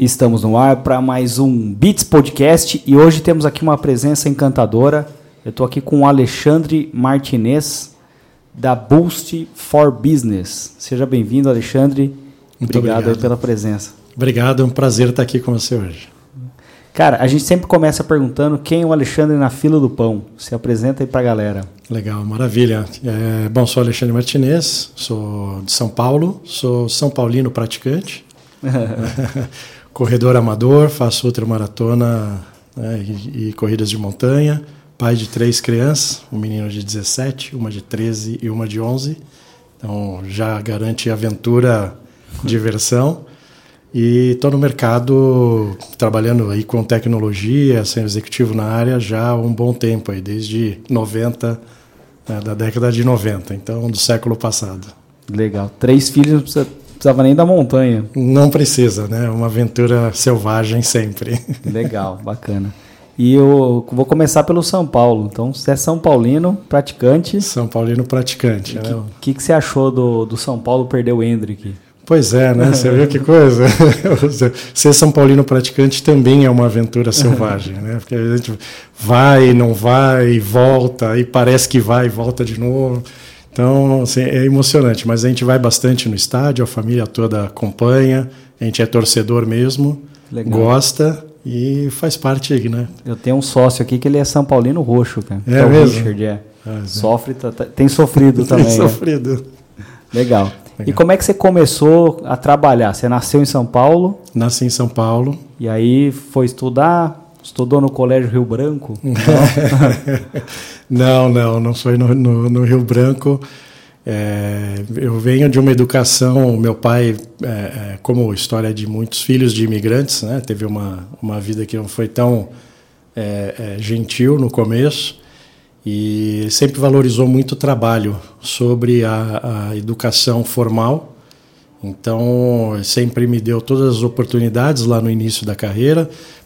Estamos no ar para mais um Beats Podcast e hoje temos aqui uma presença encantadora. Eu estou aqui com o Alexandre Martinez, da Boost for Business. Seja bem-vindo, Alexandre. Muito obrigado aí pela presença. Obrigado, é um prazer estar aqui com você hoje. Cara, a gente sempre começa perguntando quem é o Alexandre na fila do pão. Se apresenta aí para a galera. Legal, maravilha. Bom, sou Alexandre Martinez, sou de São Paulo, sou São Paulino praticante. Corredor amador, faço ultramaratona, né, e corridas de montanha, pai de 3 crianças, um menino de 17, uma de 13 e uma de 11, então já garante aventura, diversão, e estou no mercado trabalhando aí com tecnologia, sendo executivo na área já há um bom tempo, aí, desde 90, né, da década de 90, então do século passado. Legal, 3 filhos, não precisava nem da montanha. Não precisa, né? Uma aventura selvagem sempre. Legal, bacana. E eu vou começar pelo São Paulo. Então, você é São Paulino, praticante. São Paulino praticante. O que você achou do São Paulo perder o Hendrick? Pois é, né? Você viu que coisa? Ser São Paulino praticante também é uma aventura selvagem, né? Porque a gente vai, não vai, volta, e parece que vai e volta de novo. Então, assim, é emocionante, mas a gente vai bastante no estádio, a família toda acompanha, a gente é torcedor mesmo, legal, gosta e faz parte aí, né? Eu tenho um sócio aqui que ele é São Paulino roxo, cara. É mesmo? O Richard, Sofre, tem sofrido também. Tem sofrido. Legal. E como é que você começou a trabalhar? Você nasceu em São Paulo? Nasci em São Paulo. E aí foi estudar? Estudou no Colégio Rio Branco? Não foi no Rio Branco. Eu venho de uma educação, meu pai, como história de muitos filhos de imigrantes, né, teve uma vida que não foi tão gentil no começo e sempre valorizou muito o trabalho sobre a educação formal. Então, sempre me deu todas as oportunidades lá no início da carreira,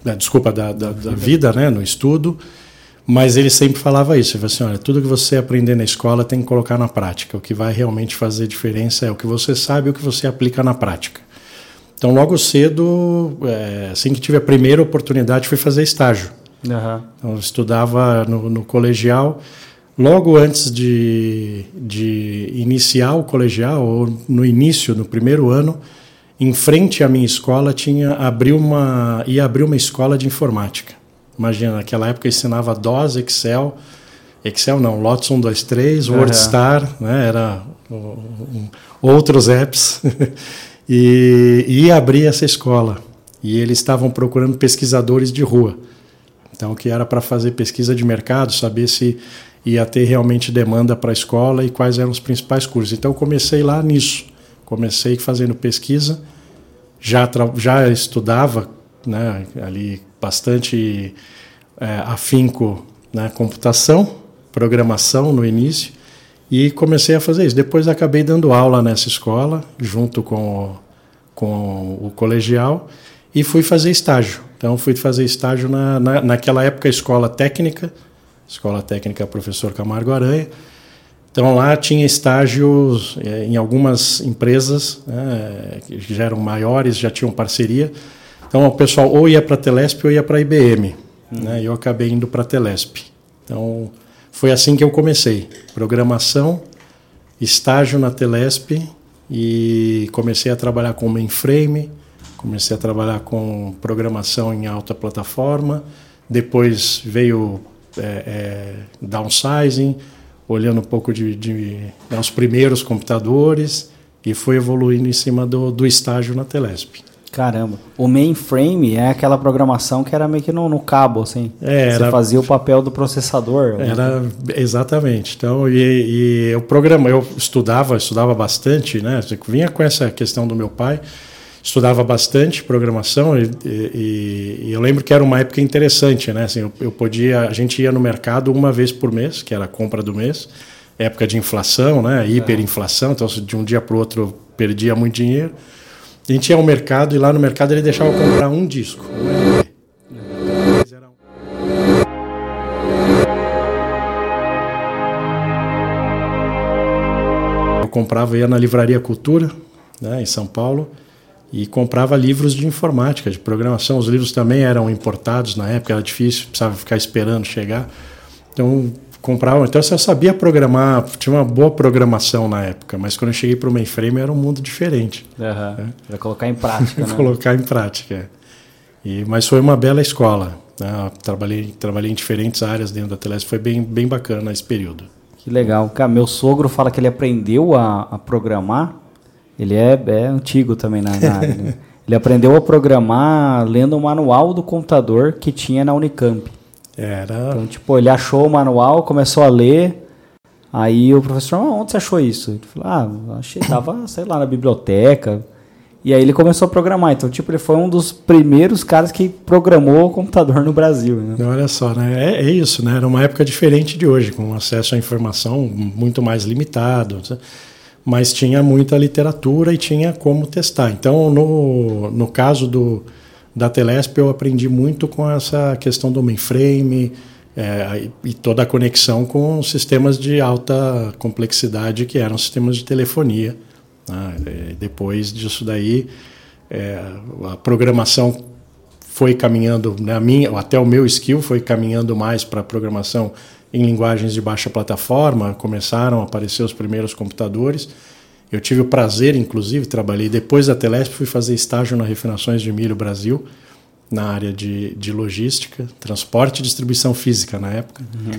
da vida, né, no estudo, mas ele sempre falava isso, ele falava assim, olha, tudo que você aprender na escola tem que colocar na prática, o que vai realmente fazer diferença é o que você sabe e o que você aplica na prática. Então, logo cedo, assim que tive a primeira oportunidade, fui fazer estágio. Uhum. Então, eu estudava no colegial. Logo antes de iniciar o colegial, ou no início, no primeiro ano, em frente à minha escola ia abrir uma escola de informática. Imagina, naquela época eu ensinava DOS, Excel não, Lotus 1, 2, 3, WordStar, né, era outros apps, e ia abrir essa escola. E eles estavam procurando pesquisadores de rua. Então, que era para fazer pesquisa de mercado, saber se ia ter realmente demanda para a escola e quais eram os principais cursos. Então, eu comecei lá nisso. Comecei fazendo pesquisa, já estudava, né, ali bastante afinco na computação, programação no início, e comecei a fazer isso. Depois acabei dando aula nessa escola, junto com o colegial, e fui fazer estágio. Então, fui fazer estágio naquela época, Escola Técnica Professor Camargo Aranha. Então, lá tinha estágios em algumas empresas, né, que já eram maiores, já tinham parceria. Então, o pessoal ou ia para a Telesp ou ia para a IBM. Né, e eu acabei indo para a Telesp. Então, foi assim que eu comecei. Programação, estágio na Telesp e comecei a trabalhar com mainframe, comecei a trabalhar com programação em alta plataforma. Depois veio downsizing, olhando um pouco os primeiros computadores e foi evoluindo em cima do estágio na Telesp. Caramba, o mainframe é aquela programação que era meio que no cabo, assim. Você fazia o papel do processador. Era, exatamente. Então, eu estudava bastante, né? Vinha com essa questão do meu pai, estudava bastante programação e eu lembro que era uma época interessante, né? Assim, a gente ia no mercado uma vez por mês, que era a compra do mês, época de inflação, né? Hiperinflação, então de um dia para o outro perdia muito dinheiro. A gente ia ao mercado e lá no mercado ele deixava eu comprar um disco, um LP. Eu comprava, ia na Livraria Cultura, né, em São Paulo, e comprava livros de informática, de programação. Os livros também eram importados na época, era difícil, precisava ficar esperando chegar. Então, comprava. Então, eu sabia programar, tinha uma boa programação na época, mas quando eu cheguei para o mainframe era um mundo diferente. Vai colocar em prática, né? Colocar em prática. Mas foi uma bela escola. Né? Trabalhei em diferentes áreas dentro da Telesp, foi bem bacana esse período. Que legal. Cara, meu sogro fala que ele aprendeu a programar. Ele é antigo também na área. Né? Ele aprendeu a programar lendo o manual do computador que tinha na Unicamp. Então, tipo, ele achou o manual, começou a ler. Aí o professor, onde você achou isso? Ele falou, achei, tava, sei lá, na biblioteca. E aí ele começou a programar. Então, tipo, ele foi um dos primeiros caras que programou o computador no Brasil. Né? Olha só, né? É isso, né? Era uma época diferente de hoje, com acesso à informação muito mais limitado. Mas tinha muita literatura e tinha como testar. Então, no caso da Telesp, eu aprendi muito com essa questão do mainframe e toda a conexão com sistemas de alta complexidade, que eram sistemas de telefonia. Depois disso daí, a programação foi caminhando, até o meu skill foi caminhando mais para a programação em linguagens de baixa plataforma, começaram a aparecer os primeiros computadores. Eu tive o prazer, inclusive, trabalhei depois da Telesp, fui fazer estágio na Refinações de Milho Brasil, na área de logística, transporte e distribuição física na época. Uhum.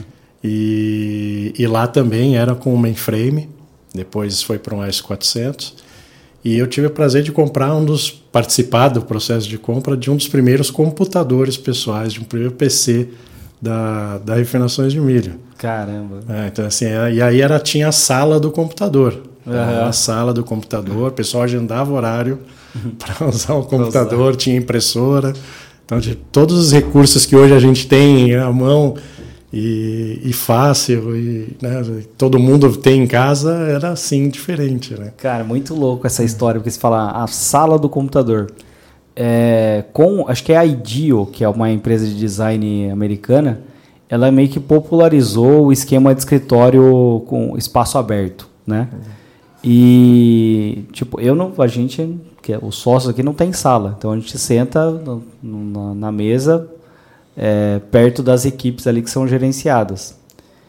E lá também era com o mainframe, depois foi para um AS400. E eu tive o prazer de participar do processo de compra de um dos primeiros computadores pessoais, de um primeiro PC da Refinações de Milho. Caramba! Então, assim, e aí tinha a sala do computador. A sala do computador, o pessoal agendava horário para usar o computador, tinha impressora. Então, de todos os recursos que hoje a gente tem à mão e fácil, né, todo mundo tem em casa, era assim, diferente. Né? Cara, muito louco essa história, porque você fala a sala do computador. Acho que é a IDEO, que é uma empresa de design americana, ela meio que popularizou o esquema de escritório com espaço aberto, né? E, tipo, os sócios aqui não tem sala, então a gente senta na mesa perto das equipes ali que são gerenciadas.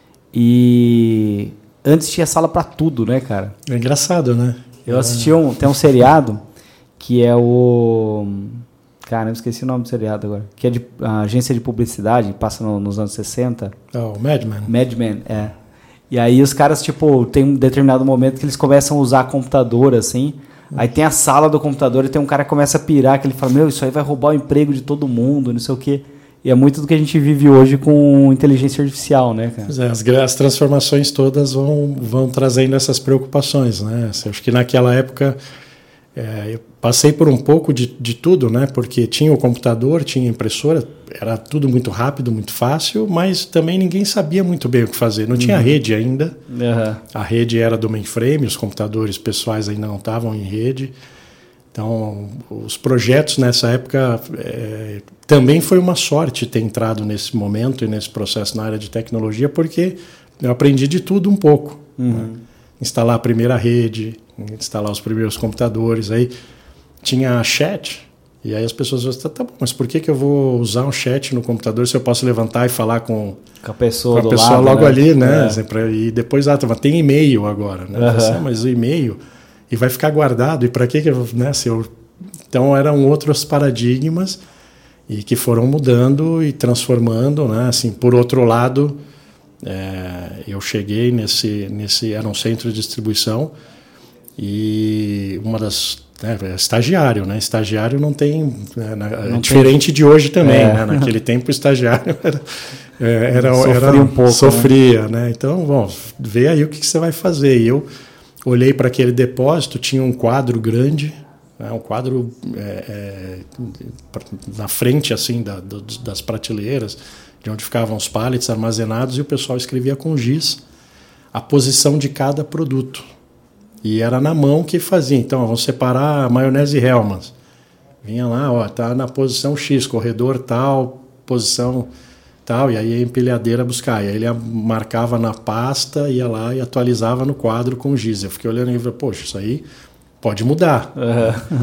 E antes tinha sala para tudo, né, cara? É engraçado, né? Eu assisti tem um seriado que é o... Cara, eu esqueci o nome do seriado agora. Que é de agência de publicidade, passa nos anos 60. O Mad Men. Mad Men, E aí os caras, tipo, tem um determinado momento que eles começam a usar computador, assim. Aí tem a sala do computador e tem um cara que começa a pirar, que ele fala, isso aí vai roubar o emprego de todo mundo, não sei o quê. E é muito do que a gente vive hoje com inteligência artificial, né, cara? As transformações todas vão trazendo essas preocupações, né? Acho que naquela época... eu passei por um pouco de tudo, né? Porque tinha o computador, tinha a impressora, era tudo muito rápido, muito fácil, mas também ninguém sabia muito bem o que fazer. Não tinha rede ainda. A rede era do mainframe, os computadores pessoais ainda não estavam em rede. Então, os projetos nessa época também foi uma sorte ter entrado nesse momento e nesse processo na área de tecnologia, porque eu aprendi de tudo um pouco. Né? Instalar a primeira rede, instalar os primeiros computadores, aí tinha chat, e aí as pessoas falam, tá bom, mas por que eu vou usar um chat no computador se eu posso levantar e falar com a pessoa lado, logo, né? Ali, né? E depois, tem e-mail agora, né? Mas o e-mail, e vai ficar guardado, e para que eu... Né, Então eram outros paradigmas, e que foram mudando e transformando, né? Assim, por outro lado, eu cheguei era um centro de distribuição, e uma das... estagiário, né? Estagiário não tem... diferente de hoje também, né? Naquele tempo, o estagiário sofria um pouco. Sofria, né? Então, bom, vê aí o que você vai fazer. E eu olhei para aquele depósito, tinha um quadro grande, né? Um quadro na frente, assim, das prateleiras, de onde ficavam os pallets armazenados, e o pessoal escrevia com giz a posição de cada produto. E era na mão que fazia. Então, vamos separar a maionese Hellmann's. Vinha lá, tá na posição X, corredor tal, posição tal, e aí a empilhadeira buscar. E aí ele marcava na pasta, ia lá e atualizava no quadro com giz. Eu fiquei olhando e falei, poxa, isso aí pode mudar.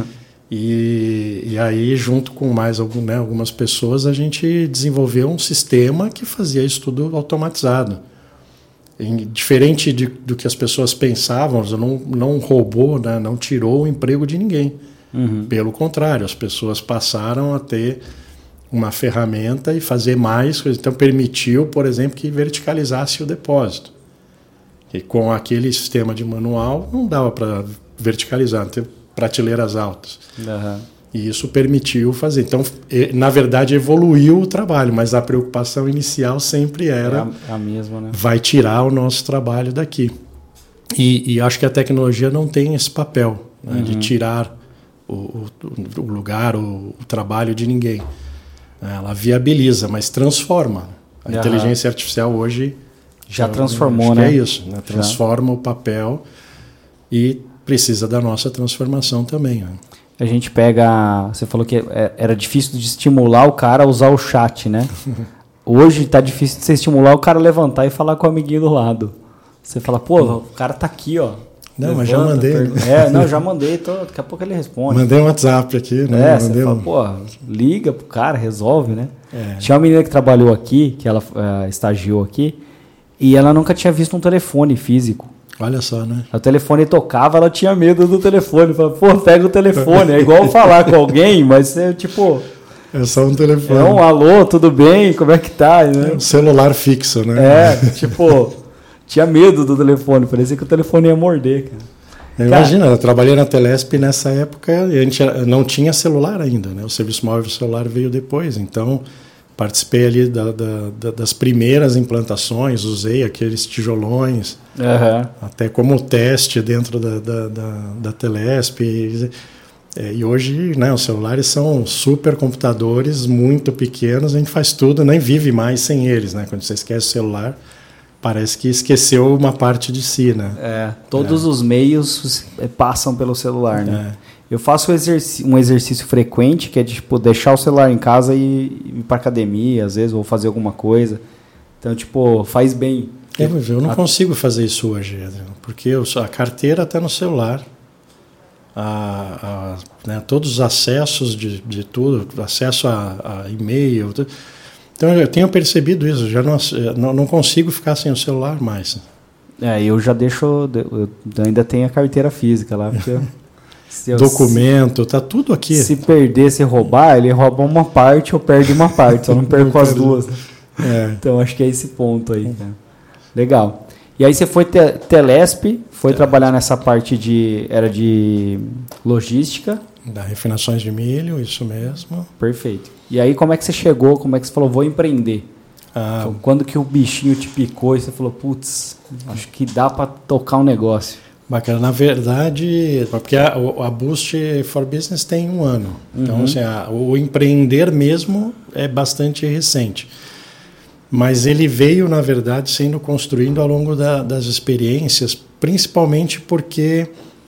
E aí, junto com mais algumas pessoas, a gente desenvolveu um sistema que fazia isso tudo automatizado. Diferente do que as pessoas pensavam, não roubou, né, não tirou o emprego de ninguém. Pelo contrário, as pessoas passaram a ter uma ferramenta e fazer mais coisas. Então, permitiu, por exemplo, que verticalizasse o depósito. E com aquele sistema de manual, não dava para verticalizar, ter prateleiras altas. E isso permitiu fazer. Então, na verdade, evoluiu o trabalho, mas a preocupação inicial sempre era a mesma, né? Vai tirar o nosso trabalho daqui. E acho que a tecnologia não tem esse papel, né, de tirar o lugar, o trabalho de ninguém. Ela viabiliza, mas transforma. A inteligência artificial hoje já transformou, né? É isso, né? Transforma o papel e precisa da nossa transformação também. Né? A gente pega... Você falou que era difícil de estimular o cara a usar o chat, né? Hoje tá difícil de você estimular o cara a levantar e falar com o amiguinho do lado. Você fala, pô, o cara tá aqui, ó. Não, levanta, mas já mandei. Não, já mandei. Daqui a pouco ele responde. Mandei um WhatsApp aqui, né? Você fala, pô, liga pro cara, resolve, né? Tinha uma menina que trabalhou aqui, que ela estagiou aqui, e ela nunca tinha visto um telefone físico. Olha só, né? O telefone tocava, ela tinha medo do telefone. Falava, pô, pega o telefone. É igual falar com alguém, mas é tipo... É só um telefone. É um alô, tudo bem? Como é que tá? Né? É um celular fixo, né? Tipo... Tinha medo do telefone, parecia que o telefone ia morder, cara. Imagina, eu trabalhei na Telesp nessa época e a gente não tinha celular ainda, né? O serviço móvel celular veio depois, então participei ali das primeiras implantações, usei aqueles tijolões, até como teste dentro da Telesp. E hoje, né, os celulares são supercomputadores muito pequenos, a gente faz tudo, nem vive mais sem eles, né? Quando você esquece o celular... Parece que esqueceu uma parte de si, né? Todos os meios passam pelo celular, né? Eu faço um exercício frequente, que é de tipo, deixar o celular em casa e ir para academia, às vezes, ou fazer alguma coisa. Então, tipo, faz bem. Eu não consigo fazer isso hoje, Adriano, porque a carteira está no celular. Né, todos os acessos de tudo, acesso a e-mail... Então eu tenho percebido isso, já não consigo ficar sem o celular mais. Eu já deixo, eu ainda tenho a carteira física lá, porque documento, tá tudo aqui. Se perder, se roubar, ele rouba uma parte ou perde uma parte, eu não perco as duas. Então acho que é esse ponto aí. Cara. Legal. E aí você foi Telesp, foi trabalhar nessa parte era de logística. Da refinações de milho, isso mesmo. Perfeito. E aí como é que você chegou, como é que você falou, vou empreender? Então, quando que o bichinho te picou e você falou, putz, acho que dá para tocar um negócio? Bacana. Na verdade, porque a Boost for Business tem 1 ano. Então, assim, o empreender mesmo é bastante recente. Mas ele veio, na verdade, sendo construído ao longo das experiências, principalmente porque...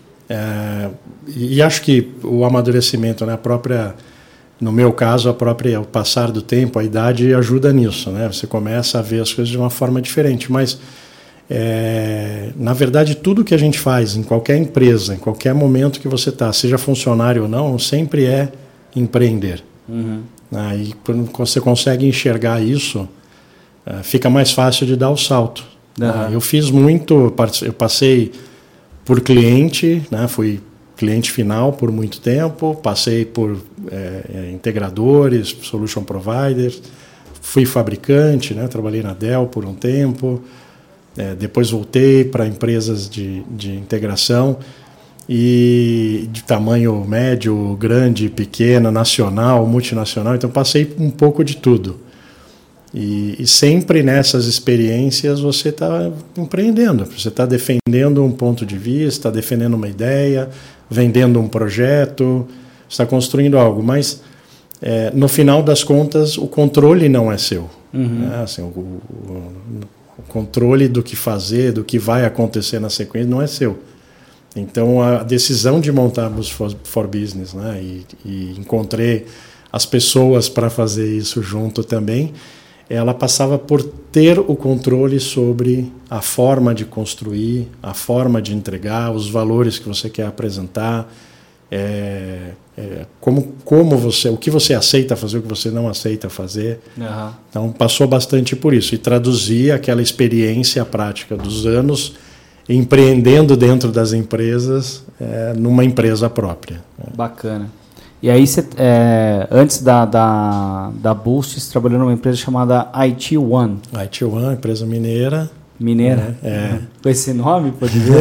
e acho que o amadurecimento, né, no meu caso, o passar do tempo, a idade ajuda nisso, né? Você começa a ver as coisas de uma forma diferente, mas na verdade tudo que a gente faz em qualquer empresa, em qualquer momento que você está, seja funcionário ou não, sempre é empreender. E quando você consegue enxergar isso, fica mais fácil de dar o salto. Eu fiz eu passei por cliente, né? Fui cliente final por muito tempo, passei por integradores, solution providers, fui fabricante, né? Trabalhei na Dell por um tempo, depois voltei para empresas de integração e de tamanho médio, grande, pequena, nacional, multinacional, então passei um pouco de tudo. E sempre nessas experiências você está empreendendo, você está defendendo um ponto de vista, defendendo uma ideia, vendendo um projeto, está construindo algo, mas no final das contas o controle não é seu. Né? Assim, o controle do que fazer, do que vai acontecer na sequência não é seu. Então a decisão de montar a Boost for Business, né? e encontrei as pessoas para fazer isso junto também, ela passava por ter o controle sobre a forma de construir, a forma de entregar, os valores que você quer apresentar. como você, o que você aceita fazer, o que você não aceita fazer. Uhum. Então passou bastante por isso e traduzir aquela experiência prática dos anos empreendendo dentro das empresas numa empresa própria. Bacana. E aí você, antes da Boost, você trabalhou numa empresa chamada IT One. IT One, empresa mineira. Mineira? Com esse nome, pode ver?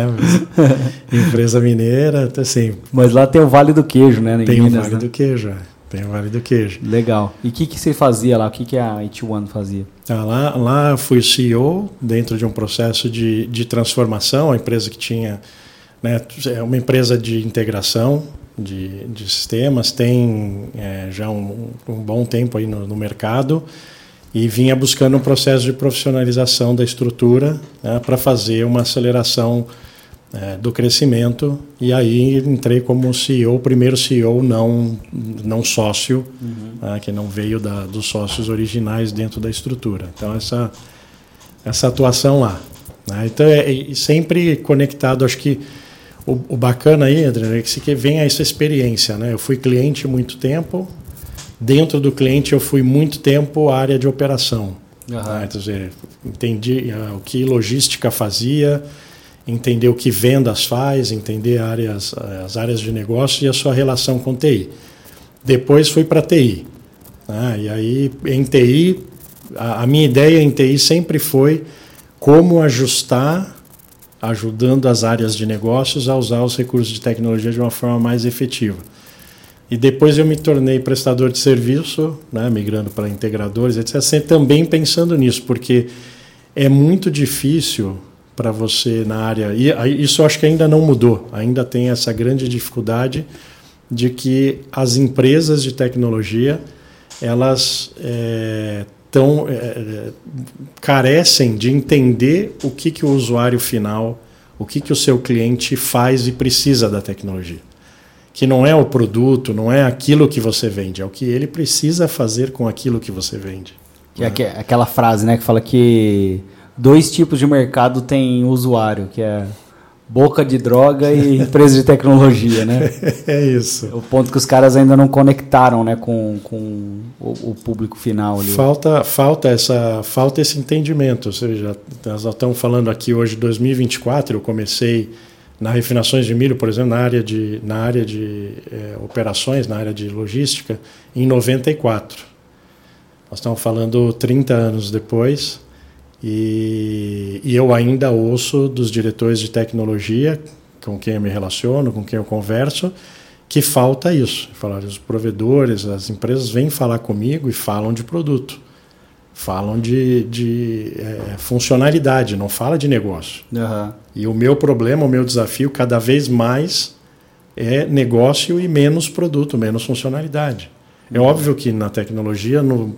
Empresa mineira, assim. Mas lá tem o Vale do Queijo, né? Tem o Vale do Queijo, tem o Vale do Queijo. Legal. E o que você fazia lá? O que a IT One fazia? Lá fui CEO dentro de um processo de transformação, a empresa que tinha, né, é uma empresa de integração de sistemas, tem já um bom tempo aí no mercado, e vinha buscando um processo de profissionalização da estrutura, né, para fazer uma aceleração do crescimento. E aí entrei como CEO, primeiro CEO não sócio, que não veio dos sócios originais dentro da estrutura. Então essa atuação lá, né? Então sempre conectado. Acho que o bacana aí, Adriano, é que vem essa experiência, né? Eu fui cliente muito tempo. Dentro do cliente eu fui muito tempo área de operação. Né? Quer dizer, entendi o que logística fazia, entender o que vendas faz, entender as áreas de negócio e a sua relação com TI. Depois fui para TI. Né? E aí, em TI, a minha ideia em TI sempre foi como ajustar, ajudando as áreas de negócios a usar os recursos de tecnologia de uma forma mais efetiva. E depois eu me tornei prestador de serviço, né, migrando para integradores, etc., também pensando nisso, porque é muito difícil para você na área, e isso acho que ainda não mudou, ainda tem essa grande dificuldade de que as empresas de tecnologia, elas carecem de entender o que o usuário final, o que o seu cliente faz e precisa da tecnologia. Que não é o produto, não é aquilo que você vende, é o que ele precisa fazer com aquilo que você vende. Que é aquela frase, né, que fala que 2 tipos de mercado tem usuário, que é boca de droga e empresa de tecnologia, né? É isso. O ponto que os caras ainda não conectaram, né, com o público final ali. Falta esse entendimento. Ou seja, nós estamos falando aqui hoje de 2024, eu comecei na refinações de milho, por exemplo, na área de operações, na área de logística, em 94. Nós estamos falando 30 anos depois, e eu ainda ouço dos diretores de tecnologia, com quem eu me relaciono, com quem eu converso, que falta isso. Falar, os provedores, as empresas vêm falar comigo e falam de produto. Falam de funcionalidade, não fala de negócio. Uhum. E o meu problema, o meu desafio, cada vez mais é negócio e menos produto, menos funcionalidade. É óbvio que na tecnologia, no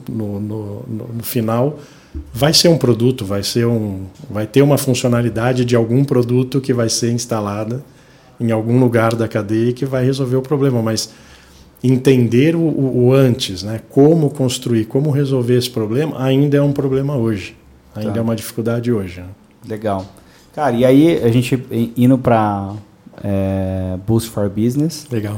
final, vai ser um produto, vai ter uma funcionalidade de algum produto que vai ser instalada em algum lugar da cadeia e que vai resolver o problema, mas entender o antes, né? Como construir, como resolver esse problema, ainda é um problema hoje. Ainda é uma dificuldade hoje. Né? Legal. Cara, e aí a gente indo para Boost for Business. Legal.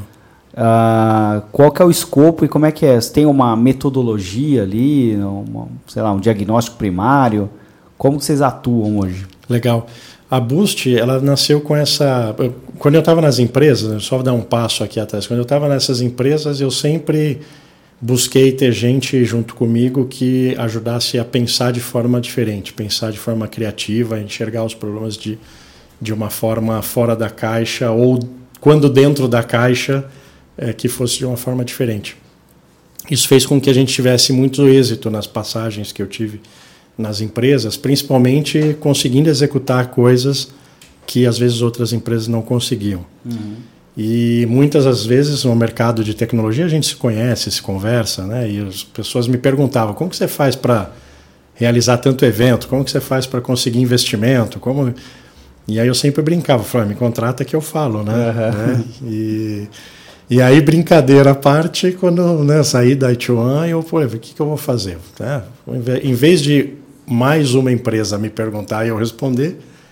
Qual que é o escopo e como é que é? Você tem uma metodologia ali, um diagnóstico primário? Como que vocês atuam hoje? Legal. A Boost, ela nasceu com essa... Quando eu estava nas empresas, só dar um passo aqui atrás, quando eu estava nessas empresas, eu sempre busquei ter gente junto comigo que ajudasse a pensar de forma diferente, pensar de forma criativa, enxergar os problemas de uma forma fora da caixa ou, quando dentro da caixa, que fosse de uma forma diferente. Isso fez com que a gente tivesse muito êxito nas passagens que eu tive nas empresas, principalmente conseguindo executar coisas que às vezes outras empresas não conseguiam. Uhum. E muitas das vezes no mercado de tecnologia a gente se conhece, se conversa, né? E as pessoas me perguntavam, como que você faz para realizar tanto evento? Como que você faz para conseguir investimento? E aí eu sempre brincava, falava, me contrata que eu falo, né? Uhum. E aí, brincadeira à parte, quando eu saí da IT One, eu falei, o que eu vou fazer? Em vez de mais uma empresa me perguntar e eu responder,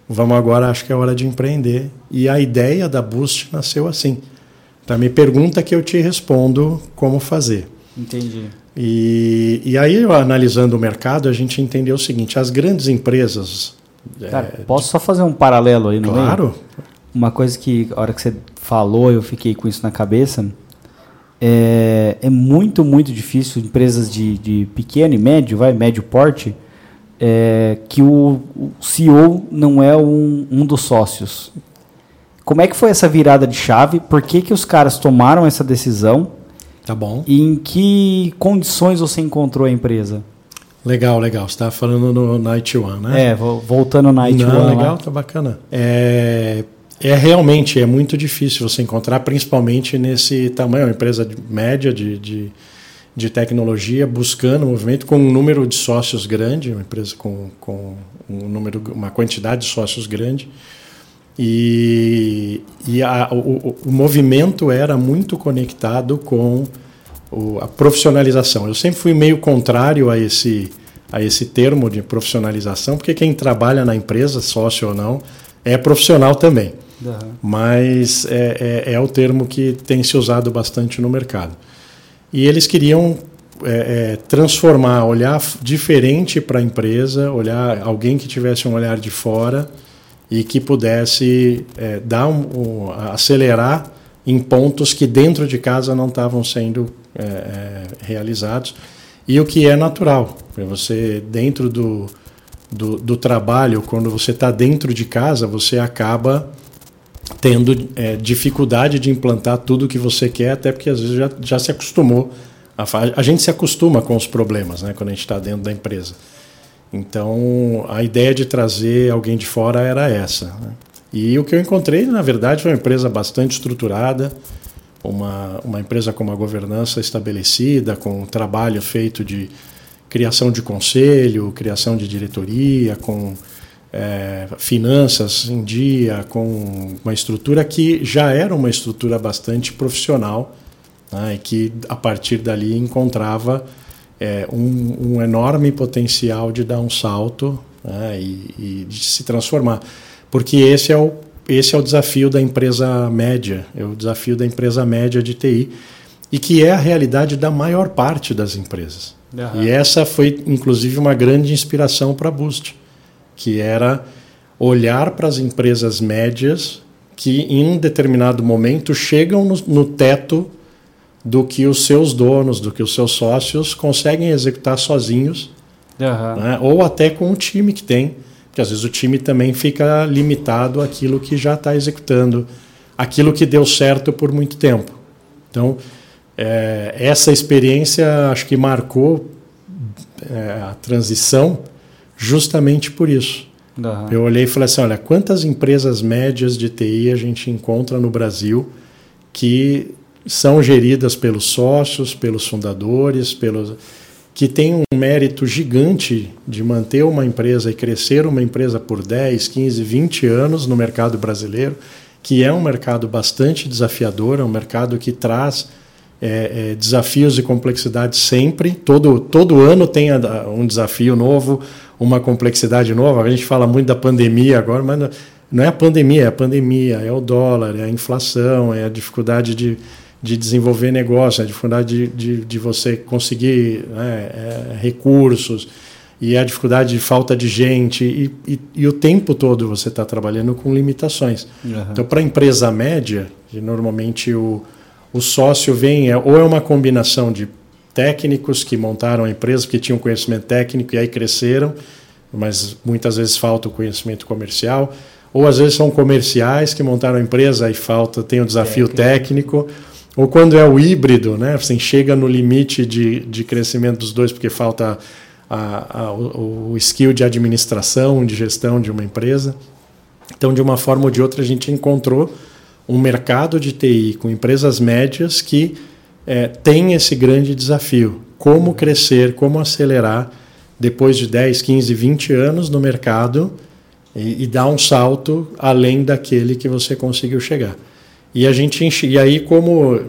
vamos agora, acho que é hora de empreender. E a ideia da Boost nasceu assim. Então, me pergunta que eu te respondo como fazer. Entendi. E aí, analisando o mercado, a gente entendeu o seguinte, as grandes empresas... Cara, posso só fazer um paralelo aí no meio? Claro. Uma coisa que, a hora que você falou, eu fiquei com isso na cabeça. É muito, muito difícil empresas de pequeno e médio, médio porte, que o CEO não é um dos sócios. Como é que foi essa virada de chave? Por que os caras tomaram essa decisão? Tá bom. E em que condições você encontrou a empresa? Legal. Você estava falando no Night One, né? Voltando no Night One. Legal, tá bacana. Realmente muito difícil você encontrar, principalmente nesse tamanho, uma empresa média de tecnologia buscando um movimento com um número de sócios grande, uma empresa com uma quantidade de sócios grande. E o movimento era muito conectado com a profissionalização. Eu sempre fui meio contrário a esse termo de profissionalização, porque quem trabalha na empresa, sócio ou não, é profissional também. Uhum. Mas é o termo que tem se usado bastante no mercado. E eles queriam transformar, olhar diferente para a empresa, olhar alguém que tivesse um olhar de fora e que pudesse acelerar em pontos que dentro de casa não estavam sendo realizados. E o que é natural, você dentro do trabalho, quando você está dentro de casa, você acaba tendo dificuldade de implantar tudo o que você quer, até porque às vezes já se acostumou. A gente se acostuma com os problemas, né, quando a gente está dentro da empresa. Então, a ideia de trazer alguém de fora era essa, né? E o que eu encontrei, na verdade, foi uma empresa bastante estruturada, uma empresa com uma governança estabelecida, com um trabalho feito de criação de conselho, criação de diretoria, com finanças em dia, com uma estrutura que já era uma estrutura bastante profissional, né, e que, a partir dali, encontrava um enorme potencial de dar um salto, né, e de se transformar. Porque esse é o desafio da empresa média, é o desafio da empresa média de TI, e que é a realidade da maior parte das empresas. Uhum. E essa foi, inclusive, uma grande inspiração para a Boost, que era olhar para as empresas médias que, em um determinado momento, chegam no teto do que os seus donos, do que os seus sócios conseguem executar sozinhos, né? Ou até com o time que tem, porque às vezes o time também fica limitado àquilo que já está executando, aquilo que deu certo por muito tempo. Então, essa experiência acho que marcou a transição justamente por isso. Uhum. Eu olhei e falei assim, olha, quantas empresas médias de TI a gente encontra no Brasil que são geridas pelos sócios, pelos fundadores, que têm um mérito gigante de manter uma empresa e crescer uma empresa por 10, 15, 20 anos no mercado brasileiro, que é um mercado bastante desafiador, é um mercado que traz desafios e complexidades sempre. Todo ano tem um desafio novo, uma complexidade nova. A gente fala muito da pandemia agora, mas não é a pandemia, é o dólar, é a inflação, é a dificuldade de desenvolver negócio, a dificuldade de você conseguir recursos, e a dificuldade de falta de gente, e o tempo todo você está trabalhando com limitações. Uhum. Então, para a empresa média, normalmente o sócio vem, ou é uma combinação de técnicos que montaram a empresa, que tinham conhecimento técnico e aí cresceram, mas muitas vezes falta o conhecimento comercial, ou às vezes são comerciais que montaram a empresa e tem o desafio técnico. Ou quando é o híbrido, né? Você chega no limite de crescimento dos dois porque falta o skill de administração, de gestão de uma empresa. Então, de uma forma ou de outra, a gente encontrou um mercado de TI com empresas médias que tem esse grande desafio. Como crescer, como acelerar depois de 10, 15, 20 anos no mercado e dar um salto além daquele que você conseguiu chegar. E aí, como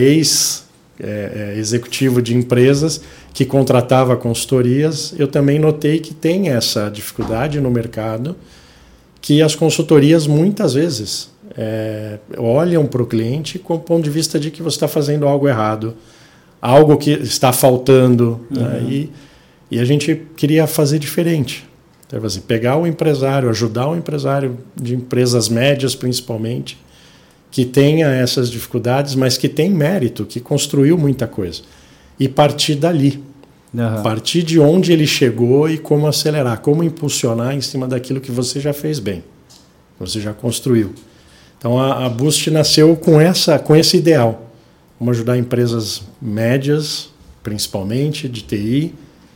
ex-executivo de empresas que contratava consultorias, eu também notei que tem essa dificuldade no mercado, que as consultorias muitas vezes olham para o cliente com o ponto de vista de que você está fazendo algo errado, algo que está faltando, né? E a gente queria fazer diferente. Então, assim, pegar o empresário, ajudar o empresário de empresas médias principalmente, que tenha essas dificuldades, mas que tem mérito, que construiu muita coisa. E partir dali. Partir de onde ele chegou e como acelerar, como impulsionar em cima daquilo que você já fez bem, você já construiu. Então a Boost nasceu com esse ideal. Vamos ajudar empresas médias, principalmente de TI,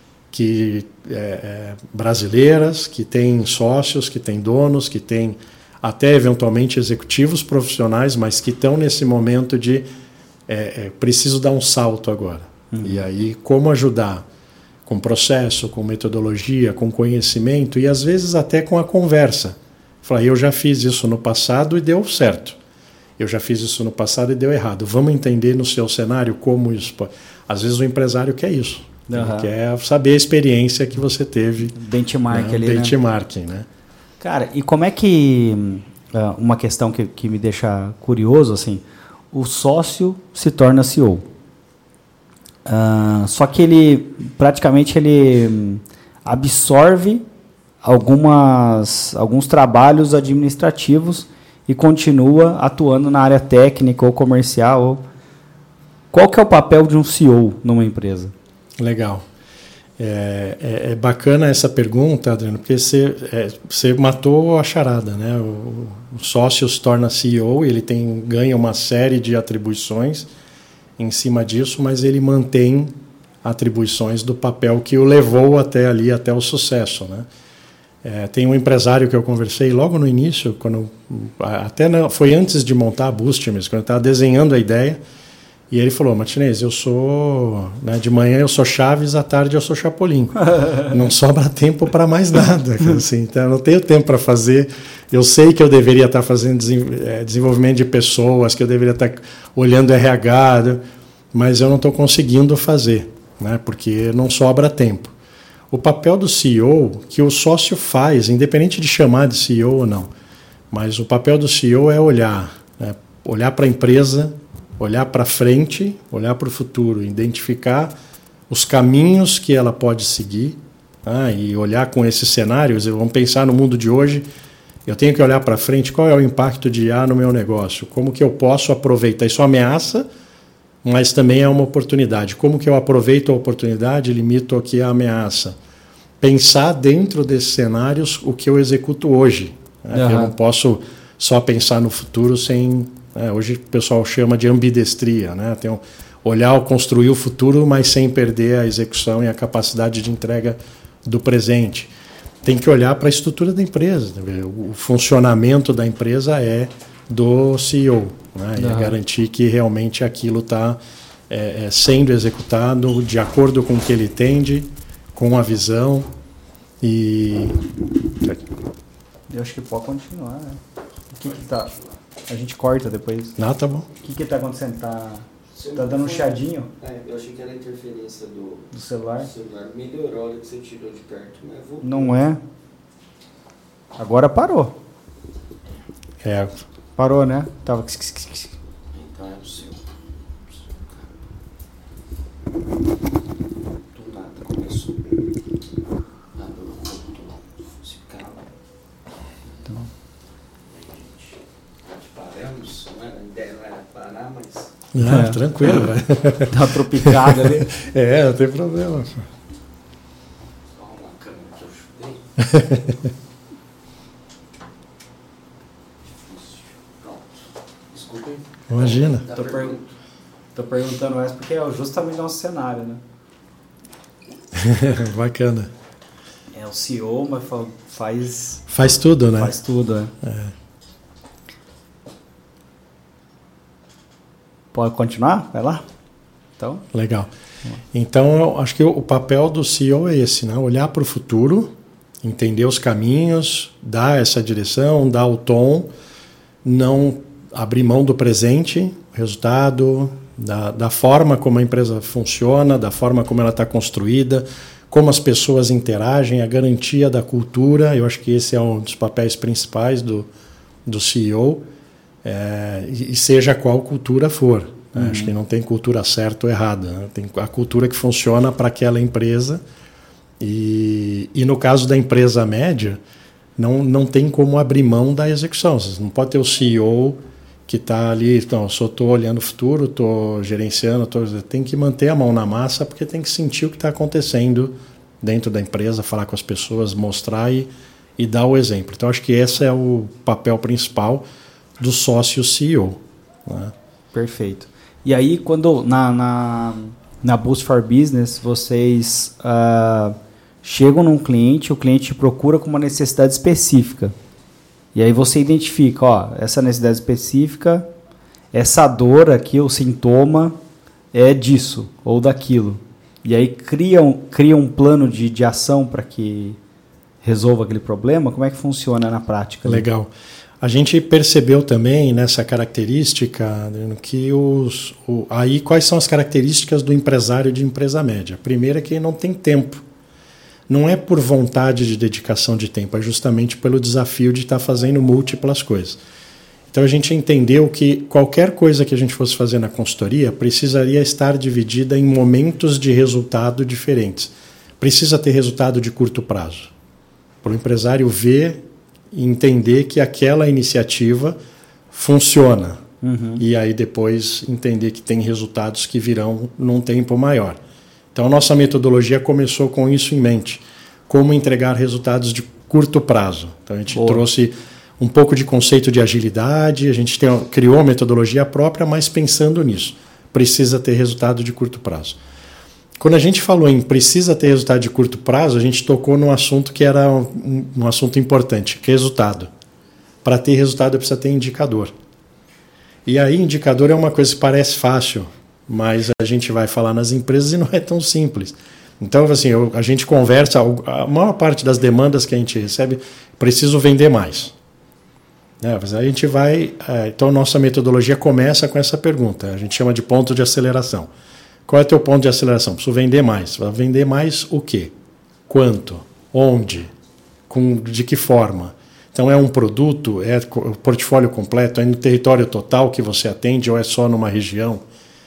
brasileiras, que têm sócios, que têm donos, que têm até eventualmente executivos profissionais, mas que estão nesse momento de preciso dar um salto agora. E aí como ajudar? Com processo, com metodologia, com conhecimento e às vezes até com a conversa. Falar, eu já fiz isso no passado e deu certo. Eu já fiz isso no passado e deu errado. Vamos entender no seu cenário como isso pode... Às vezes o empresário quer isso. Ele quer saber a experiência que você teve. Benchmark ali, benchmarking, né? Cara, e como é que... uma questão que me deixa curioso, assim, o sócio se torna CEO. Só que ele praticamente absorve alguns trabalhos administrativos e continua atuando na área técnica ou comercial. Qual que é o papel de um CEO numa empresa? Legal. É bacana essa pergunta, Adriano, porque você matou a charada, né? O sócio se torna CEO, ele ganha uma série de atribuições em cima disso, mas ele mantém atribuições do papel que o levou até o sucesso, né? Tem um empresário que eu conversei logo no início, foi antes de montar a Boost mesmo, quando eu estava desenhando a ideia, e ele falou, Martinez, eu sou, né, de manhã eu sou Chaves, à tarde eu sou Chapolin. Não sobra tempo para mais nada. Assim, então eu não tenho tempo para fazer. Eu sei que eu deveria estar fazendo desenvolvimento de pessoas, que eu deveria estar olhando RH, mas eu não estou conseguindo fazer, né, porque não sobra tempo. O papel do CEO, que o sócio faz, independente de chamar de CEO ou não, mas o papel do CEO é olhar, né, olhar para a empresa, olhar para frente, olhar para o futuro, identificar os caminhos que ela pode seguir, e olhar com esses cenários. Vamos pensar no mundo de hoje, eu tenho que olhar para frente, qual é o impacto de IA no meu negócio, como que eu posso aproveitar, isso ameaça, mas também é uma oportunidade, como que eu aproveito a oportunidade e limito aqui a ameaça. Pensar dentro desses cenários o que eu executo hoje, né? Eu não posso só pensar no futuro sem... hoje o pessoal chama de ambidestria, né? Construir o futuro, mas sem perder a execução e a capacidade de entrega do presente. Tem que olhar para a estrutura da empresa. O funcionamento da empresa é do CEO, né? E garantir que realmente aquilo está sendo executado de acordo com o que ele entende, com a visão. E eu acho que pode continuar, né? O que tá... A gente corta depois. Não, tá bom. O que está acontecendo? Tá dando um chiadinho? Eu achei que era a interferência do celular. Melhorou a hora que você tirou de perto, mas voltou. Não é? Agora parou. Parou, né? Tava... Então é o seu. Do nada começou. Se cala. Então... Paramos, né? A ideia não era parar, mas... Tranquilo. Dá uma tropicada ali. Não tem problema. Só uma câmera que eu chutei. Pronto. Desculpem. Imagina. Tô perguntando essa porque é justamente o nosso cenário, né? Bacana. É o CEO, mas faz tudo, né? Faz tudo, Pode continuar? Vai lá. Então. Legal. Então, eu acho que o papel do CEO é esse, né? Olhar para o futuro, entender os caminhos, dar essa direção, dar o tom, não abrir mão do presente, resultado, da forma como a empresa funciona, da forma como ela está construída, como as pessoas interagem, a garantia da cultura. Eu acho que esse é um dos papéis principais do CEO, e seja qual cultura for. Acho que não tem cultura certa ou errada, né? Tem a cultura que funciona para aquela empresa. E no caso da empresa média, não tem como abrir mão da execução. Você não pode ter o CEO que está ali, então, eu só estou olhando o futuro, estou gerenciando, tem que manter a mão na massa, porque tem que sentir o que está acontecendo dentro da empresa, falar com as pessoas, mostrar e dar o exemplo. Então, acho que esse é o papel principal do sócio CEO. Né? Perfeito. E aí, quando na Boost for Business, vocês chegam num cliente, o cliente te procura com uma necessidade específica. E aí você identifica, essa necessidade específica, essa dor aqui, o sintoma é disso ou daquilo. E aí cria um plano de ação para que resolva aquele problema. Como é que funciona na prática? Legal. A gente percebeu também nessa característica que aí quais são as características do empresário de empresa média. A primeira é que não tem tempo. Não é por vontade de dedicação de tempo, é justamente pelo desafio de estar fazendo múltiplas coisas. Então a gente entendeu que qualquer coisa que a gente fosse fazer na consultoria precisaria estar dividida em momentos de resultado diferentes. Precisa ter resultado de curto prazo. Para o empresário ver e entender que aquela iniciativa funciona. E aí depois entender que tem resultados que virão num tempo maior. Então, a nossa metodologia começou com isso em mente. Como entregar resultados de curto prazo. Então, a gente trouxe um pouco de conceito de agilidade, a gente criou uma metodologia própria, mas pensando nisso. Precisa ter resultado de curto prazo. Quando a gente falou em precisa ter resultado de curto prazo, a gente tocou num assunto que era um assunto importante, que é resultado. Para ter resultado, precisa ter indicador. E aí, indicador é uma coisa que parece fácil, mas a gente vai falar nas empresas e não é tão simples. Então, assim, a gente conversa, a maior parte das demandas que a gente recebe, preciso vender mais. A gente vai... Então, a nossa metodologia começa com essa pergunta. A gente chama de ponto de aceleração. Qual é o teu ponto de aceleração? Preciso vender mais. Vai vender mais o quê? Quanto? Onde? De que forma? Então, é um produto? É o portfólio completo? É no território total que você atende ou é só numa região?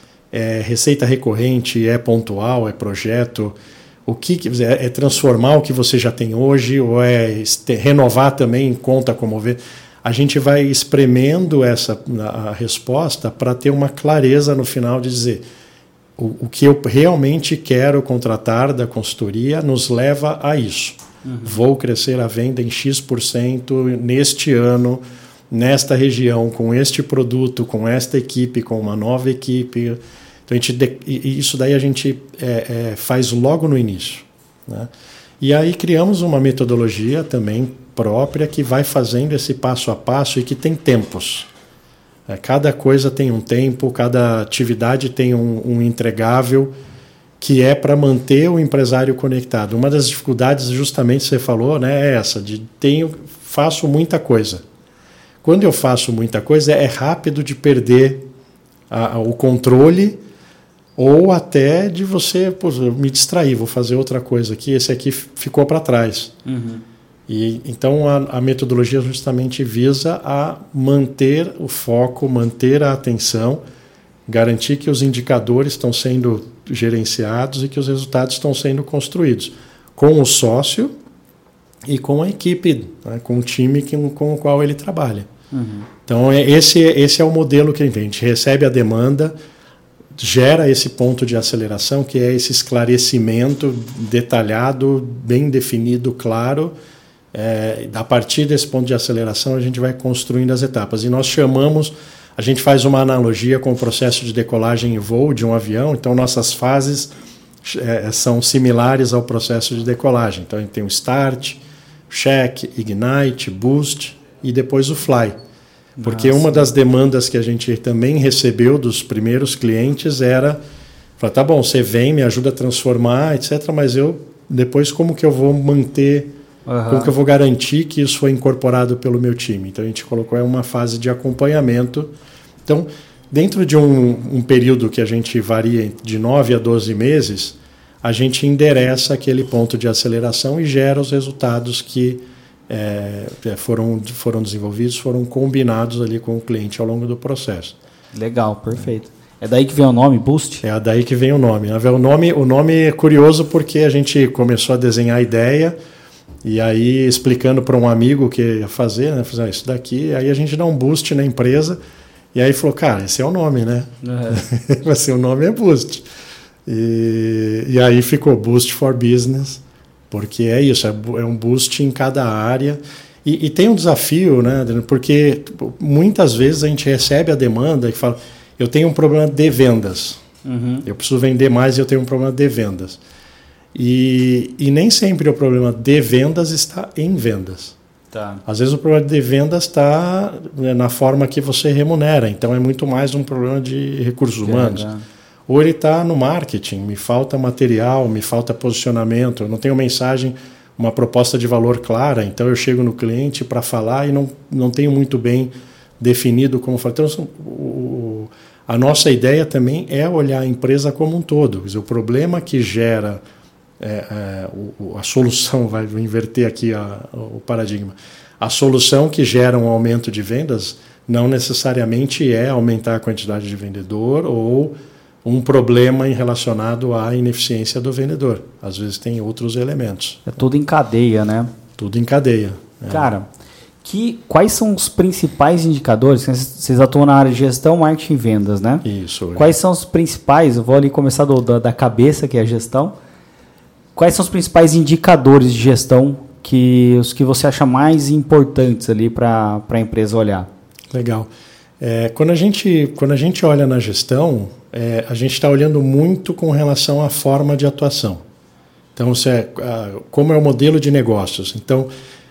É receita recorrente, é pontual, é projeto, o que é transformar o que você já tem hoje ou é renovar também, conta como ver. A gente vai espremendo a resposta para ter uma clareza no final de dizer o que eu realmente quero contratar da consultoria nos leva a isso. Vou crescer a venda em X% neste ano, nesta região, com este produto, com esta equipe, com uma nova equipe. Então, isso daí a gente faz logo no início. Né? E aí criamos uma metodologia também própria que vai fazendo esse passo a passo e que tem tempos. Cada coisa tem um tempo, cada atividade tem um entregável que é para manter o empresário conectado. Uma das dificuldades, justamente, você falou, né, é essa, faço muita coisa. Quando eu faço muita coisa, é rápido de perder o controle ou até de você, me distrair, vou fazer outra coisa aqui, esse aqui ficou para trás. E então a metodologia justamente visa a manter o foco, manter a atenção, garantir que os indicadores estão sendo gerenciados e que os resultados estão sendo construídos com o sócio e com a equipe, né, com o time com o qual ele trabalha. Então, esse é o modelo que a gente recebe a demanda, gera esse ponto de aceleração, que é esse esclarecimento detalhado, bem definido, claro. A partir desse ponto de aceleração, a gente vai construindo as etapas. E nós a gente faz uma analogia com o processo de decolagem e voo de um avião. Então, nossas fases são similares ao processo de decolagem. Então, a gente tem o start, check, ignite, boost e depois o fly. Porque uma das demandas que a gente também recebeu dos primeiros clientes era, tá bom, você vem, me ajuda a transformar, etc., mas depois como que eu vou manter, como que eu vou garantir que isso foi incorporado pelo meu time? Então a gente colocou uma fase de acompanhamento. Então, dentro de um período que a gente varia de 9 a 12 meses, a gente endereça aquele ponto de aceleração e gera os resultados que foram desenvolvidos, foram combinados ali com o cliente ao longo do processo. Legal, perfeito. É daí que vem o nome, Boost? É daí que vem o nome. O nome é curioso porque a gente começou a desenhar a ideia e aí explicando para um amigo o que ia fazer, né? Fazer isso daqui, aí a gente dá um boost na empresa e aí falou, cara, esse é o nome, né? Vai ser o nome é Boost. E aí ficou Boost for Business, porque é isso, é um boost em cada área. E tem um desafio, né? Porque muitas vezes a gente recebe a demanda e fala, eu tenho um problema de vendas. Eu preciso vender mais e eu tenho um problema de vendas. E nem sempre o problema de vendas está em vendas. Tá. Às vezes o problema de vendas está na forma que você remunera. Então é muito mais um problema de recursos humanos. Ou ele está no marketing, me falta material, me falta posicionamento, eu não tenho mensagem, uma proposta de valor clara, então eu chego no cliente para falar e não tenho muito bem definido como falar. Então, a nossa ideia também é olhar a empresa como um todo. Quer dizer, o problema que gera a solução, vou inverter aqui o paradigma, a solução que gera um aumento de vendas não necessariamente é aumentar a quantidade de vendedor ou um problema relacionado à ineficiência do vendedor. Às vezes tem outros elementos. É tudo em cadeia, né? Tudo em cadeia. Cara, quais são os principais indicadores? Vocês atuam na área de gestão, marketing e vendas, né? Isso. Quais são os principais? Eu vou ali começar da cabeça, que é a gestão. Quais são os principais indicadores de gestão os que você acha mais importantes ali para a empresa olhar? Legal. Quando a gente olha na gestão, a gente está olhando muito com relação à forma de atuação. Então, como é o modelo de negócios. Então,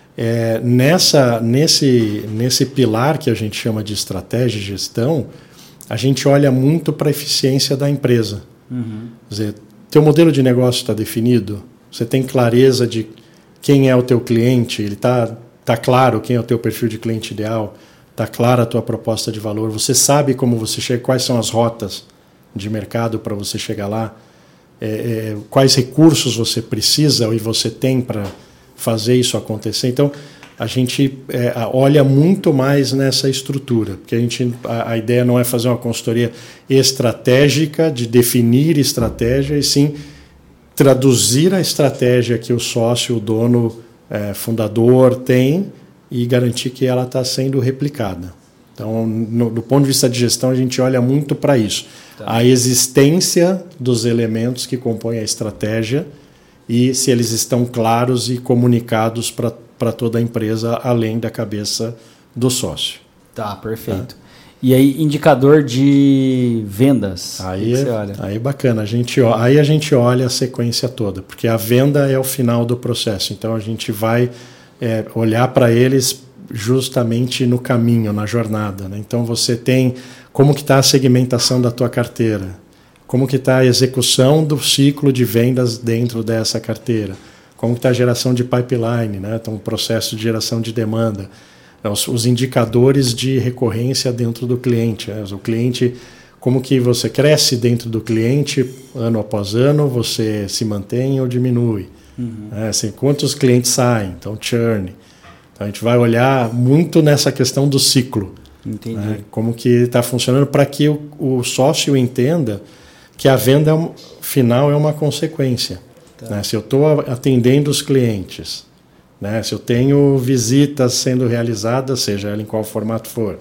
nesse pilar que a gente chama de estratégia e gestão, a gente olha muito para a eficiência da empresa. Quer dizer, teu modelo de negócio está definido? Você tem clareza de quem é o teu cliente? Ele está claro quem é o teu perfil de cliente ideal? Está clara a tua proposta de valor? Você sabe como você chega? Quais são as rotas de mercado para você chegar lá? Quais recursos você precisa e você tem para fazer isso acontecer? Então, a gente olha muito mais nessa estrutura, porque a ideia não é fazer uma consultoria estratégica, de definir estratégia, e sim traduzir a estratégia que o sócio, o dono, fundador tem e garantir que ela está sendo replicada. Então, do ponto de vista de gestão, a gente olha muito para isso. Tá. A existência dos elementos que compõem a estratégia e se eles estão claros e comunicados para toda a empresa, além da cabeça do sócio. Tá, perfeito. E aí, indicador de vendas? Aí você olha? Aí bacana. Aí a gente olha a sequência toda, porque a venda é o final do processo. Então, a gente vai olhar para eles justamente no caminho, na jornada, né? Então, você tem como que está a segmentação da tua carteira, como que está a execução do ciclo de vendas dentro dessa carteira, como que está a geração de pipeline, né? Então, o processo de geração de demanda, os indicadores de recorrência dentro do cliente, né? O cliente, como que você cresce dentro do cliente ano após ano, você se mantém ou diminui, assim, quantos clientes saem, então churn. Então, a gente vai olhar muito nessa questão do ciclo. Entendi. Né? Como que está funcionando para que o sócio entenda que a venda final é uma consequência. Tá. Né? Se eu estou atendendo os clientes, né? Se eu tenho visitas sendo realizadas, seja ela em qual formato for,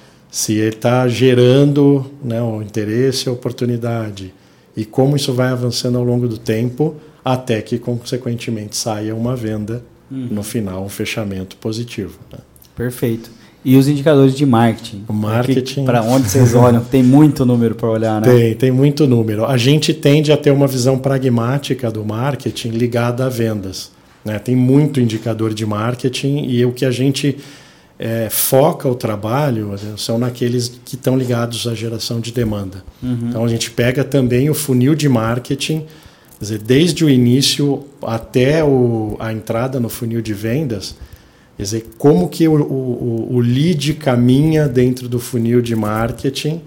se ele está gerando, né, o interesse, a oportunidade, e como isso vai avançando ao longo do tempo, até que, consequentemente, saia uma venda, no final, um fechamento positivo. Né? Perfeito. E os indicadores de marketing? O marketing... Para onde vocês olham? Tem muito número para olhar, né? Tem muito número. A gente tende a ter uma visão pragmática do marketing ligada a vendas. Né? Tem muito indicador de marketing e o que a gente foca o trabalho são naqueles que estão ligados à geração de demanda. Então, a gente pega também o funil de marketing, quer dizer, desde o início até a entrada no funil de vendas, quer dizer, como que o lead caminha dentro do funil de marketing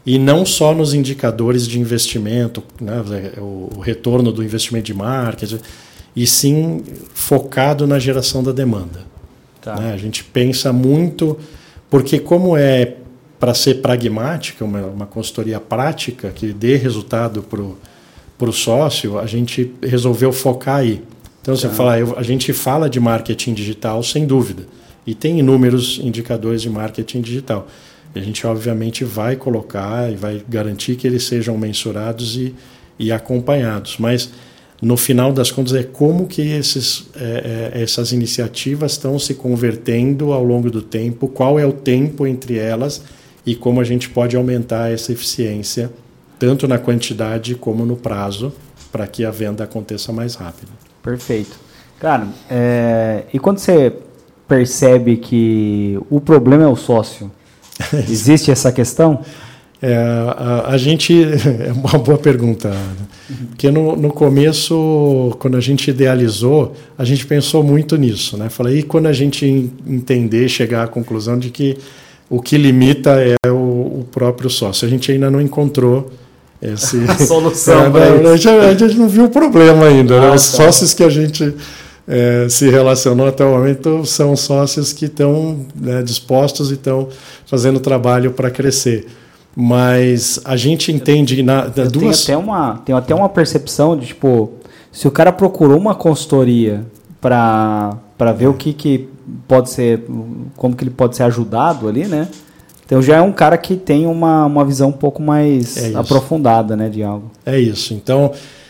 E não só nos indicadores de investimento, né, o retorno do investimento de marketing, e sim focado na geração da demanda. Tá. Né? A gente pensa muito, porque como é para ser pragmática, uma consultoria prática que dê resultado para o sócio, a gente resolveu focar aí. Então, você fala, a gente fala de marketing digital sem dúvida, e tem inúmeros indicadores de marketing digital. A gente, obviamente, vai colocar e vai garantir que eles sejam mensurados e acompanhados. Mas, no final das contas, é como que essas iniciativas estão se convertendo ao longo do tempo, qual é o tempo entre elas e como a gente pode aumentar essa eficiência, tanto na quantidade como no prazo, para que a venda aconteça mais rápido. Perfeito. Cara, e quando você percebe que o problema é o sócio? Existe essa questão? A gente... É uma boa pergunta. Porque no começo, quando a gente idealizou, a gente pensou muito nisso. Né? Falei, e quando a gente entender, chegar à conclusão de que o que limita é o próprio sócio. A gente ainda não encontrou a solução. A gente não viu o problema ainda. Né? Os sócios que a gente... se relacionou até o momento são sócios que estão dispostos e estão fazendo trabalho para crescer. Mas a gente entende... Tenho até uma percepção de, tipo, se o cara procurou uma consultoria para ver o que pode ser, como que ele pode ser ajudado ali, né? Então já é um cara que tem uma visão um pouco mais aprofundada, né, de algo. É isso. Então...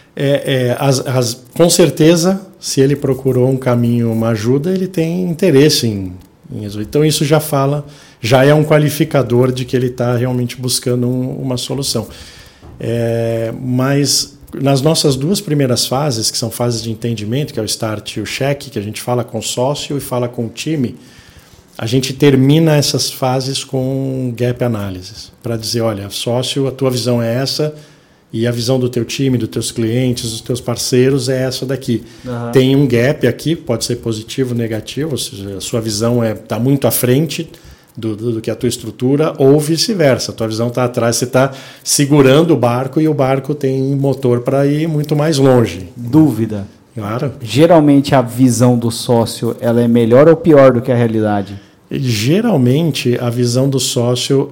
com certeza, se ele procurou um caminho, uma ajuda, ele tem interesse em resolver. Então, isso já é um qualificador de que ele está realmente buscando uma solução. Mas, nas nossas duas primeiras fases, que são fases de entendimento, que é o start e o check, que a gente fala com o sócio e fala com o time, a gente termina essas fases com gap analysis, para dizer, olha, sócio, a tua visão é essa, e a visão do teu time, dos teus clientes, dos teus parceiros é essa daqui. Uhum. Tem um gap aqui, pode ser positivo ou negativo, ou seja, a sua visão está muito à frente do que a tua estrutura, ou vice-versa. A tua visão está atrás, você está segurando o barco e o barco tem motor para ir muito mais longe. Dúvida. Claro. Geralmente a visão do sócio ela é melhor ou pior do que a realidade? Geralmente a visão do sócio,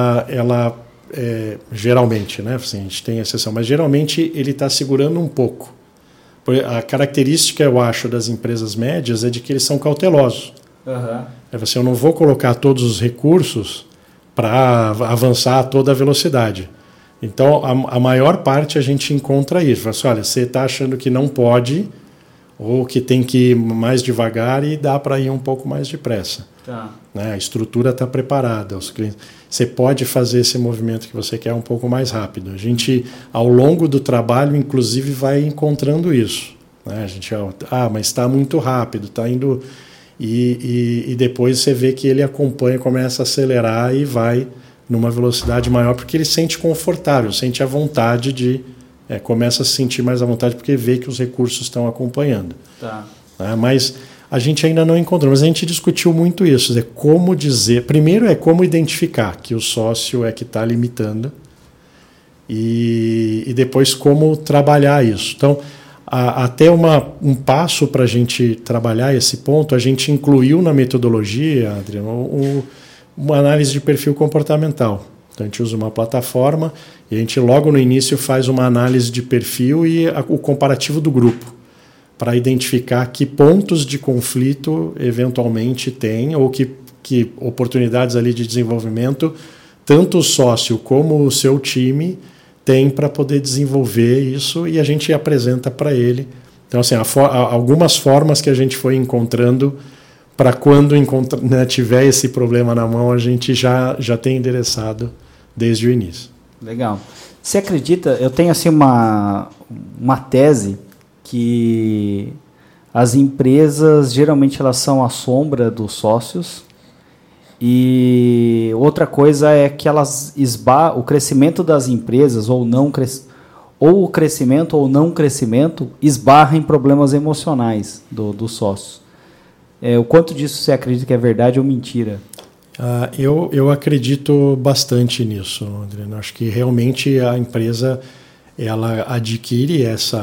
geralmente, né? Assim, a gente tem exceção, mas geralmente ele está segurando um pouco. A característica, eu acho, das empresas médias é de que eles são cautelosos. Uhum. Eu não vou colocar todos os recursos para avançar a toda a velocidade. Então, a maior parte a gente encontra isso. Olha, você está achando que não pode ou que tem que ir mais devagar e dá para ir um pouco mais depressa. Tá. Né? A estrutura está preparada. Os clientes, você pode fazer esse movimento que você quer um pouco mais rápido. A gente, ao longo do trabalho, inclusive, vai encontrando isso. Né? A gente, mas está muito rápido, está indo... E depois você vê que ele acompanha, começa a acelerar e vai numa velocidade maior, porque ele sente confortável, sente a vontade de... começa a se sentir mais à vontade porque vê que os recursos estão acompanhando. Tá. Mas a gente ainda não encontrou, mas a gente discutiu muito isso. Como dizer... Primeiro é como identificar que o sócio é que está limitando e depois como trabalhar isso. Então, até um passo para a gente trabalhar esse ponto, a gente incluiu na metodologia, Adriano, uma análise de perfil comportamental. Então, a gente usa uma plataforma e a gente logo no início faz uma análise de perfil e o comparativo do grupo, para identificar que pontos de conflito eventualmente tem ou que oportunidades ali de desenvolvimento tanto o sócio como o seu time tem para poder desenvolver isso e a gente apresenta para ele. Então, assim, algumas formas que a gente foi encontrando para quando tiver esse problema na mão, a gente já tem endereçado desde o início. Legal. Você acredita, eu tenho assim uma tese que as empresas geralmente elas são a sombra dos sócios e outra coisa é que elas o crescimento das empresas ou o crescimento ou não crescimento esbarra em problemas emocionais dos sócios. O quanto disso você acredita que é verdade ou mentira? Eu acredito bastante nisso, Adriano. Acho que realmente a empresa ela adquire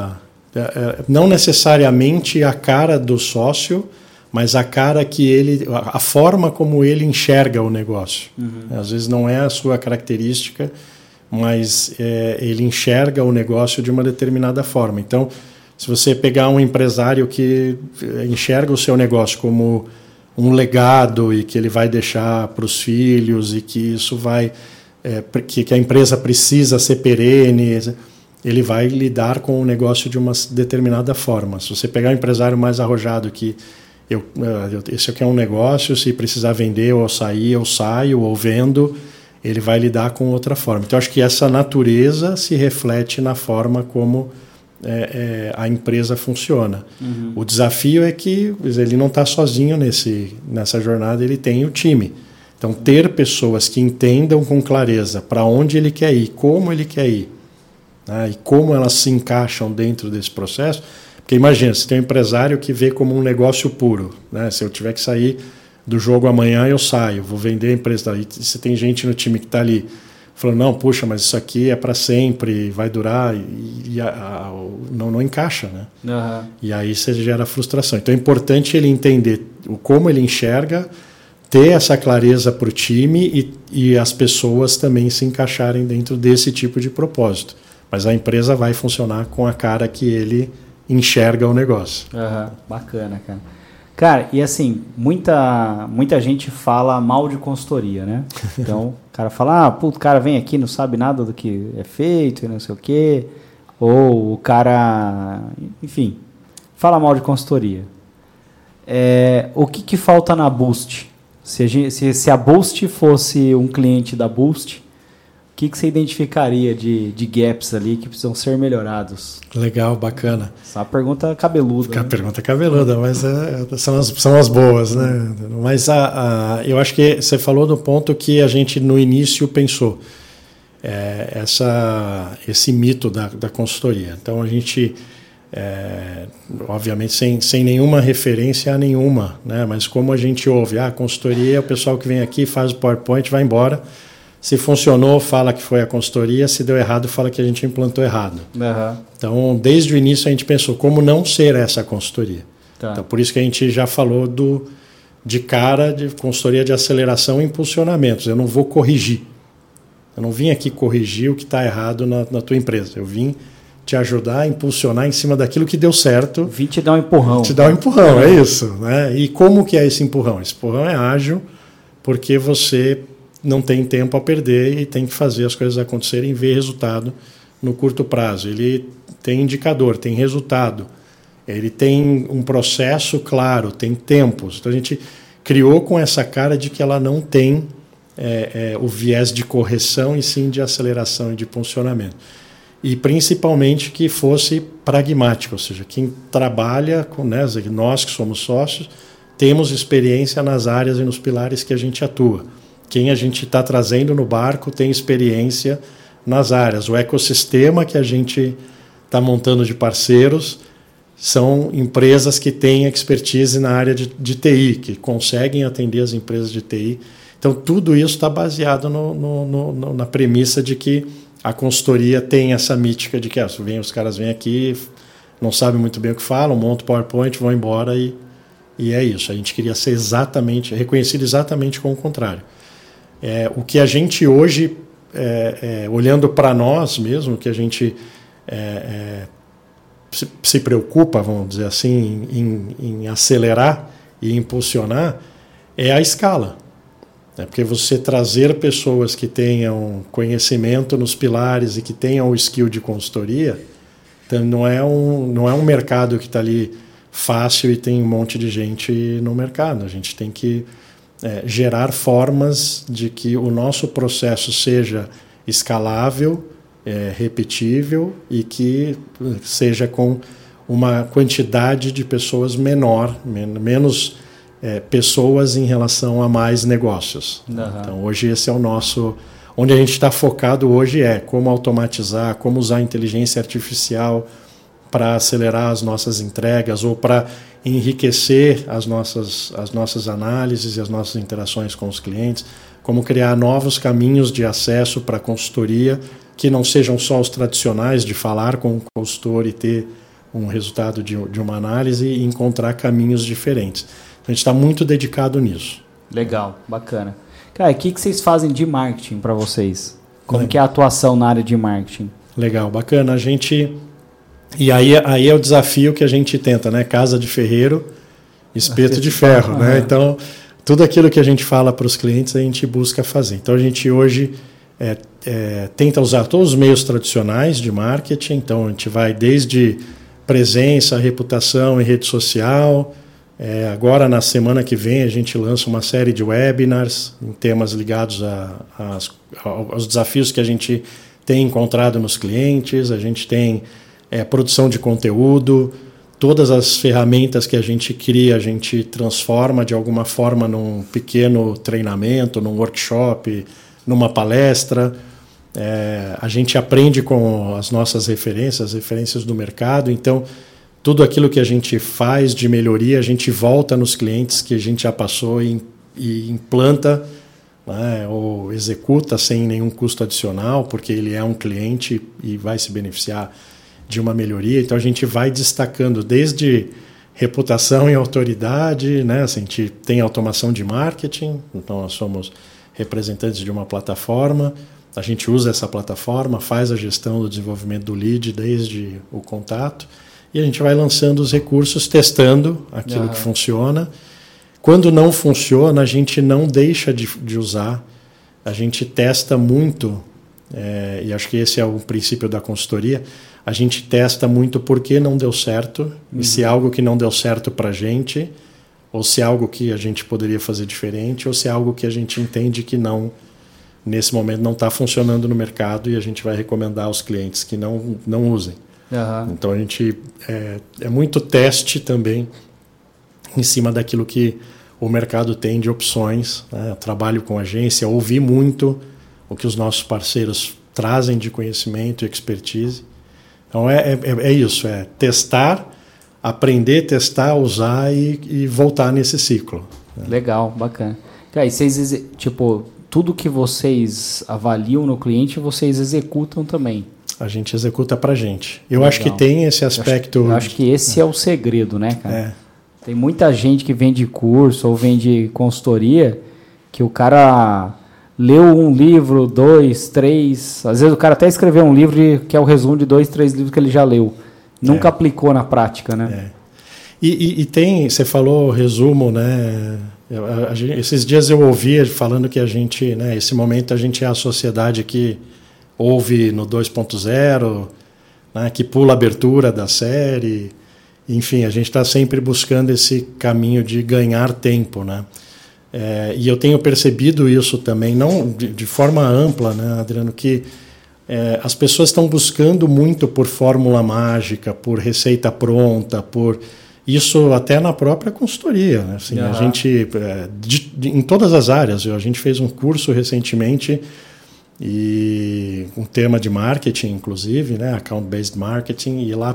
não necessariamente a cara do sócio, mas a cara a forma como ele enxerga o negócio. Às vezes não é a sua característica, mas ele enxerga o negócio de uma determinada forma. Então, se você pegar um empresário que enxerga o seu negócio como um legado e que ele vai deixar para os filhos e que isso que a empresa precisa ser perene, ele vai lidar com o negócio de uma determinada forma. Se você pegar um empresário mais arrojado que esse aqui é um negócio, se precisar vender ou sair, eu saio ou vendo, ele vai lidar com outra forma. Então, acho que essa natureza se reflete na forma como a empresa funciona. O desafio é que ele não está sozinho nessa jornada, ele tem o time. Então, ter pessoas que entendam com clareza para onde ele quer ir, como ele quer ir, né, e como elas se encaixam dentro desse processo. Porque imagina, você tem um empresário que vê como um negócio puro, né? Se eu tiver que sair do jogo amanhã, eu saio, vou vender a empresa. E você tem gente no time que está ali falando, não, puxa, mas isso aqui é para sempre, vai durar, não encaixa, né? E aí você gera frustração. Então é importante ele entender como ele enxerga, ter essa clareza para o time e as pessoas também se encaixarem dentro desse tipo de propósito. Mas a empresa vai funcionar com a cara que ele enxerga o negócio. Bacana, cara. Cara, e assim, muita gente fala mal de consultoria, né? Então, o cara fala, o cara vem aqui, não sabe nada do que é feito e não sei o quê. Ou o cara, enfim, fala mal de consultoria. O que falta na Boost? Se a Boost fosse um cliente da Boost, o que você identificaria de gaps ali que precisam ser melhorados? Legal, bacana. Essa é uma pergunta cabeluda. A pergunta cabeluda, mas são as boas, né? Mas eu acho que você falou do ponto que a gente no início pensou. Esse mito da consultoria. Então a gente, obviamente sem nenhuma referência a nenhuma, né? Mas como a gente ouve, a consultoria é o pessoal que vem aqui, faz o PowerPoint, vai embora. Se funcionou, fala que foi a consultoria. Se deu errado, fala que a gente implantou errado. Então, desde o início, a gente pensou como não ser essa consultoria. Então, por isso que a gente já falou de consultoria de aceleração e impulsionamentos. Eu não vou corrigir. Eu não vim aqui corrigir o que está errado na tua empresa. Eu vim te ajudar a impulsionar em cima daquilo que deu certo. Vim te dar um empurrão. Te dar um empurrão, é isso. Né? E como que é esse empurrão? Esse empurrão é ágil, porque você não tem tempo a perder e tem que fazer as coisas acontecerem e ver resultado no curto prazo. Ele tem indicador, tem resultado, ele tem um processo claro, tem tempos. Então a gente criou com essa cara de que ela não tem o viés de correção e sim de aceleração e de funcionamento. E principalmente que fosse pragmático, ou seja, quem trabalha com nós que somos sócios, temos experiência nas áreas e nos pilares que a gente atua. Quem a gente está trazendo no barco tem experiência nas áreas. O ecossistema que a gente está montando de parceiros são empresas que têm expertise na área de TI, que conseguem atender as empresas de TI. Então, tudo isso está baseado na premissa de que a consultoria tem essa mítica de que os caras vêm aqui, não sabem muito bem o que falam, montam o PowerPoint, vão embora e é isso. A gente queria ser reconhecido exatamente com o contrário. O que a gente hoje, olhando para nós mesmo, que a gente se preocupa, vamos dizer assim, em acelerar e impulsionar, é a escala. Porque você trazer pessoas que tenham conhecimento nos pilares e que tenham o skill de consultoria, então não é um mercado que está ali fácil e tem um monte de gente no mercado. A gente tem que gerar formas de que o nosso processo seja escalável, repetível e que seja com uma quantidade de pessoas menor, menos pessoas em relação a mais negócios. Então, hoje esse é o nosso... Onde a gente está focado hoje como automatizar, como usar a inteligência artificial para acelerar as nossas entregas ou para enriquecer as nossas análises e as nossas interações com os clientes, como criar novos caminhos de acesso para a consultoria que não sejam só os tradicionais de falar com o consultor e ter um resultado de uma análise e encontrar caminhos diferentes. A gente está muito dedicado nisso. Legal, bacana. Cara, o que vocês fazem de marketing para vocês? Como que é a atuação na área de marketing? Legal, bacana. A gente... E aí é o desafio que a gente tenta, né? Casa de ferreiro, espeto de ferro, né? Então, tudo aquilo que a gente fala para os clientes, a gente busca fazer. Então, a gente hoje tenta usar todos os meios tradicionais de marketing. Então, a gente vai desde presença, reputação em rede social. Agora, na semana que vem, a gente lança uma série de webinars em temas ligados aos desafios que a gente tem encontrado nos clientes. A gente tem produção de conteúdo, todas as ferramentas que a gente cria, a gente transforma de alguma forma num pequeno treinamento, num workshop, numa palestra. A gente aprende com as nossas referências, as referências do mercado. Então, tudo aquilo que a gente faz de melhoria, a gente volta nos clientes que a gente já passou e implanta, né, ou executa sem nenhum custo adicional, porque ele é um cliente e vai se beneficiar de uma melhoria. Então a gente vai destacando desde reputação e autoridade, né? Assim, a gente tem automação de marketing, então nós somos representantes de uma plataforma, a gente usa essa plataforma, faz a gestão do desenvolvimento do lead desde o contato e a gente vai lançando os recursos, testando aquilo que funciona. Quando não funciona, a gente não deixa de usar, a gente testa muito, e acho que esse é o princípio da consultoria. A gente testa muito porque não deu certo, e se é algo que não deu certo para a gente, ou se é algo que a gente poderia fazer diferente, ou se é algo que a gente entende que não, nesse momento não está funcionando no mercado e a gente vai recomendar aos clientes que não usem. Então a gente é muito teste também em cima daquilo que o mercado tem de opções, né? Trabalho com agência, ouvi muito o que os nossos parceiros trazem de conhecimento e expertise. Então é isso, testar, aprender, testar, usar e voltar nesse ciclo. Né? Legal, bacana. Cara, e vocês, tudo que vocês avaliam no cliente, vocês executam também? A gente executa pra gente. Eu acho que tem esse aspecto... Eu acho que esse é o segredo, né, cara? Tem muita gente que vende curso ou vende consultoria que o cara... leu um livro, 2, 3... Às vezes o cara até escreveu um livro que é o resumo de 2, 3 livros que ele já leu. Nunca aplicou na prática, né? E tem... Você falou resumo, né? Esses dias eu ouvi falando que a gente... né, esse momento a gente é a sociedade que ouve no 2.0, né, que pula a abertura da série. Enfim, a gente está sempre buscando esse caminho de ganhar tempo, né? E eu tenho percebido isso também, não de forma ampla, né, Adriano, que as pessoas estão buscando muito por fórmula mágica, por receita pronta, por isso até na própria consultoria. Né? Assim, a gente, em todas as áreas, a gente fez um curso recentemente, e um tema de marketing, inclusive, né, account-based marketing, e lá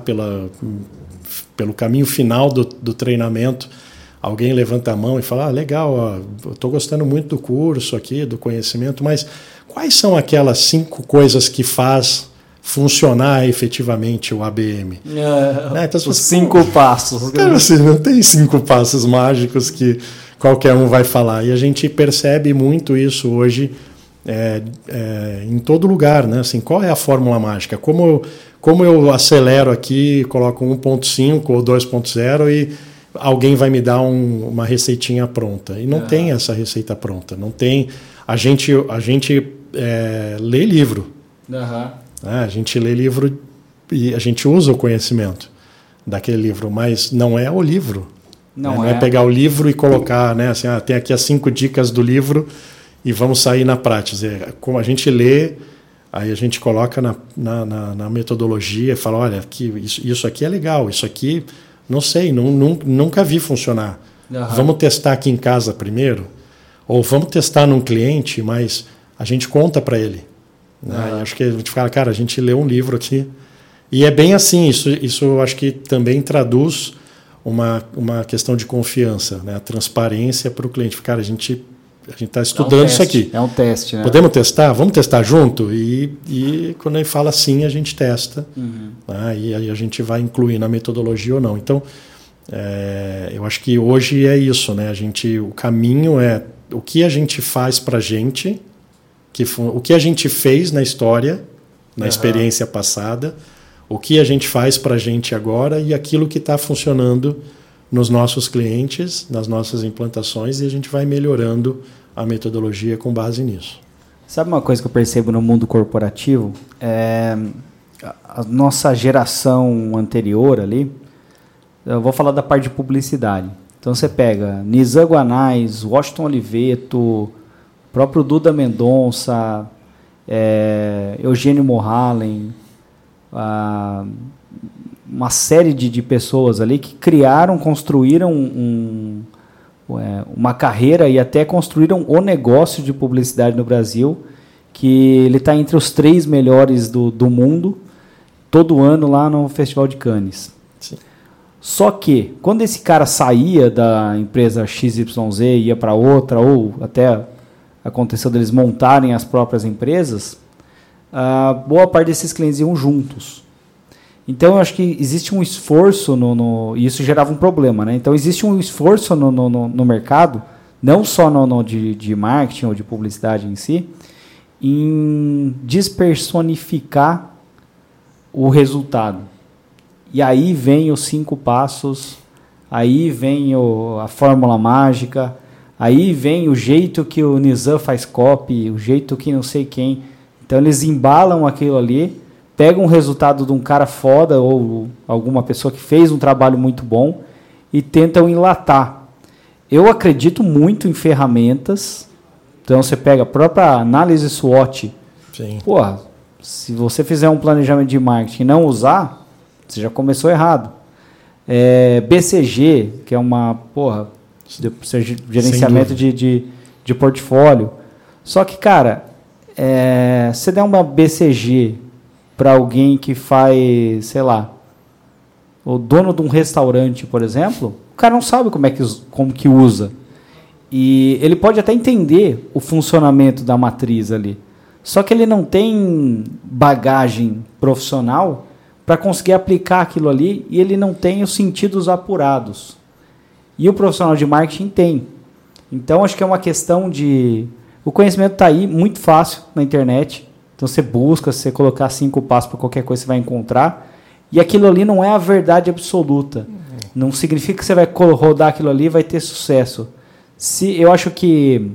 pelo caminho final do treinamento, alguém levanta a mão e fala, legal, ó, eu estou gostando muito do curso aqui, do conhecimento, mas quais são aquelas 5 coisas que faz funcionar efetivamente o ABM? Então, os 5 passos. Cara, assim, não tem 5 passos mágicos que qualquer um vai falar. E a gente percebe muito isso hoje em todo lugar, né? Assim, qual é a fórmula mágica? Como eu acelero aqui, coloco 1.5 ou 2.0 e alguém vai me dar uma receitinha pronta. E não tem essa receita pronta. Não tem. A gente lê livro. A gente lê livro e a gente usa o conhecimento daquele livro, mas não é o livro. Não é pegar o livro e colocar, né? Assim, tem aqui as 5 dicas do livro e vamos sair na prática. Como a gente lê, aí a gente coloca na metodologia e fala, olha, isso aqui é legal, isso aqui, não sei, nunca vi funcionar. Vamos testar aqui em casa primeiro? Ou vamos testar num cliente, mas a gente conta para ele. Né? Acho que a gente fala, cara, a gente lê um livro aqui E é bem assim, isso eu acho que também traduz uma questão de confiança, né? A transparência para o cliente. Cara, a gente está estudando isso aqui. É um teste, né? Podemos testar? Vamos testar junto? E quando ele fala sim, a gente testa. Né? E aí a gente vai incluir na metodologia ou não. Então, eu acho que hoje é isso, né? O caminho é o que a gente faz para a gente, o que a gente fez na história, na experiência passada, o que a gente faz para a gente agora e aquilo que está funcionando nos nossos clientes, nas nossas implantações, e a gente vai melhorando a metodologia com base nisso. Sabe uma coisa que eu percebo no mundo corporativo? A nossa geração anterior ali, eu vou falar da parte de publicidade. Então você pega Nizam Guanais, Washington Oliveto, próprio Duda Mendonça, Eugênio Mohallen, uma série de pessoas ali que criaram, construíram uma carreira e até construíram o negócio de publicidade no Brasil, que ele está entre os 3 melhores do mundo, todo ano lá no Festival de Cannes. Sim. Só que, quando esse cara saía da empresa XYZ e ia para outra, ou até aconteceu deles montarem as próprias empresas, boa parte desses clientes iam juntos. Então, eu acho que existe um esforço, e isso gerava um problema, né? Então, existe um esforço no mercado, não só de marketing ou de publicidade em si, em despersonificar o resultado. E aí vem os 5 passos, aí vem a fórmula mágica, aí vem o jeito que o Nizam faz copy, o jeito que não sei quem. Então, eles embalam aquilo ali, pegam o resultado de um cara foda ou alguma pessoa que fez um trabalho muito bom e tentam enlatar. Eu acredito muito em ferramentas. Então, você pega a própria análise SWOT. Sim. Porra, se você fizer um planejamento de marketing e não usar, você já começou errado. BCG, que é gerenciamento de portfólio. Só que, cara, você der uma BCG para alguém que faz, sei lá, o dono de um restaurante, por exemplo, o cara não sabe como que usa. E ele pode até entender o funcionamento da matriz ali. Só que ele não tem bagagem profissional para conseguir aplicar aquilo ali e ele não tem os sentidos apurados. E o profissional de marketing tem. Então, acho que é uma questão de... O conhecimento está aí, muito fácil, na internet. Então, você busca, se você colocar 5 passos para qualquer coisa, você vai encontrar. E aquilo ali não é a verdade absoluta. Não significa que você vai rodar aquilo ali e vai ter sucesso. Eu acho que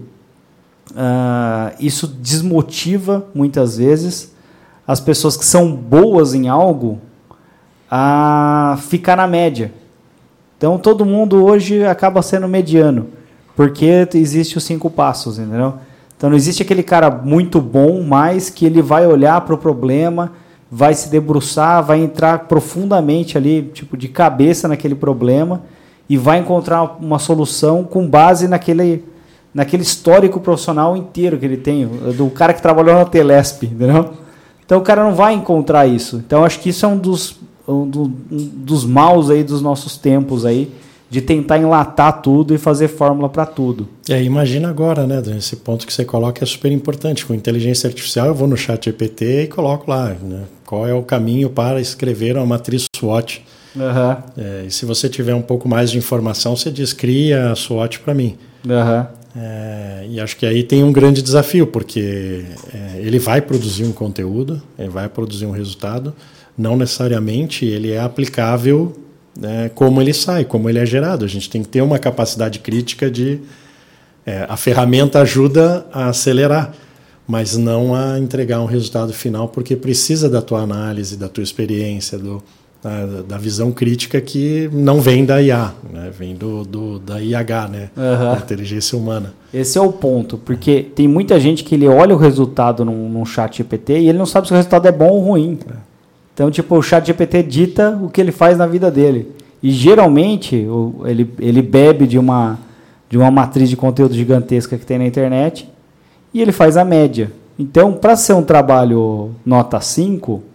isso desmotiva, muitas vezes, as pessoas que são boas em algo a ficar na média. Então, todo mundo hoje acaba sendo mediano, porque existe os 5 passos, entendeu? Então, não existe aquele cara muito bom, mas que ele vai olhar para o problema, vai se debruçar, vai entrar profundamente ali, tipo, de cabeça naquele problema e vai encontrar uma solução com base naquele histórico profissional inteiro que ele tem, do cara que trabalhou na Telesp, entendeu? Então, o cara não vai encontrar isso. Então, acho que isso é um dos maus aí dos nossos tempos aí, de tentar enlatar tudo e fazer fórmula para tudo. Imagina agora, né? Esse ponto que você coloca é super importante. Com inteligência artificial, eu vou no ChatGPT e coloco lá, né, qual é o caminho para escrever uma matriz SWOT. E se você tiver um pouco mais de informação, você diz, cria a SWOT para mim. E acho que aí tem um grande desafio, porque ele vai produzir um conteúdo, ele vai produzir um resultado, não necessariamente ele é aplicável, como ele sai, como ele é gerado. A gente tem que ter uma capacidade crítica de... a ferramenta ajuda a acelerar, mas não a entregar um resultado final, porque precisa da tua análise, da tua experiência, da visão crítica que não vem da IA, né? Vem da IH, né? Da inteligência humana. Esse é o ponto, porque tem muita gente que ele olha o resultado num chat GPT e ele não sabe se o resultado é bom ou ruim. Então, tipo, o chat GPT dita o que ele faz na vida dele. E, geralmente, ele bebe de uma matriz de conteúdo gigantesca que tem na internet e ele faz a média. Então, para ser um trabalho nota 5,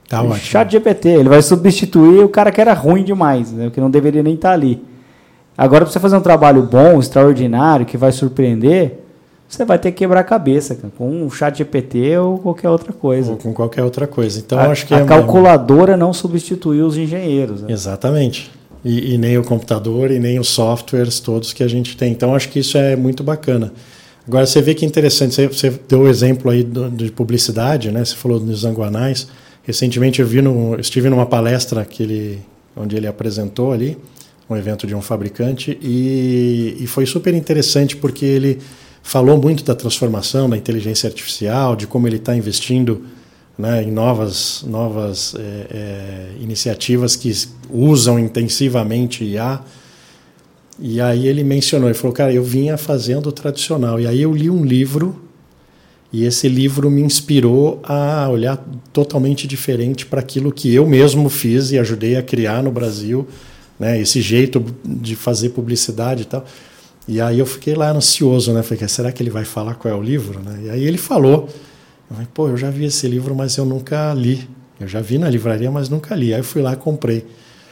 Tá o ótimo. Chat GPT, ele vai substituir o cara que era ruim demais, né? Que não deveria nem estar ali. Agora, para você fazer um trabalho bom, extraordinário, que vai surpreender, você vai ter que quebrar a cabeça, cara, com um Chat GPT ou qualquer outra coisa. Ou com qualquer outra coisa. Então, acho que a calculadora não substituiu os engenheiros. Né? Exatamente. E nem o computador e nem os softwares todos que a gente tem. Então, acho que isso é muito bacana. Agora, você vê que interessante, você deu o exemplo aí de publicidade, né? Você falou dos Zanguanais. Recentemente eu estive numa palestra onde ele apresentou ali, um evento de um fabricante, e foi super interessante porque ele falou muito da transformação, da inteligência artificial, de como ele está investindo, né, em novas iniciativas que usam intensivamente IA. E aí ele mencionou, ele falou, cara, eu vinha fazendo o tradicional. E aí eu li um livro, e esse livro me inspirou a olhar totalmente diferente para aquilo que eu mesmo fiz e ajudei a criar no Brasil, né, esse jeito de fazer publicidade e tal. E aí eu fiquei lá ansioso, né? Falei, será que ele vai falar qual é o livro? Né? E aí ele falou. Eu falei, eu já vi esse livro, mas eu nunca li. Eu já vi na livraria, mas nunca li. Aí eu fui lá e comprei.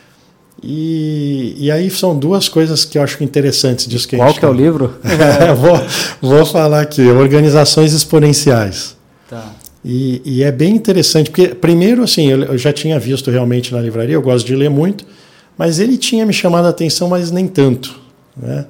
E aí são duas coisas que eu acho interessantes disso que Qual que é o livro? vou falar aqui, Organizações Exponenciais. Tá. E é bem interessante, porque primeiro, assim, eu já tinha visto realmente na livraria, eu gosto de ler muito, mas ele tinha me chamado a atenção, mas nem tanto, né?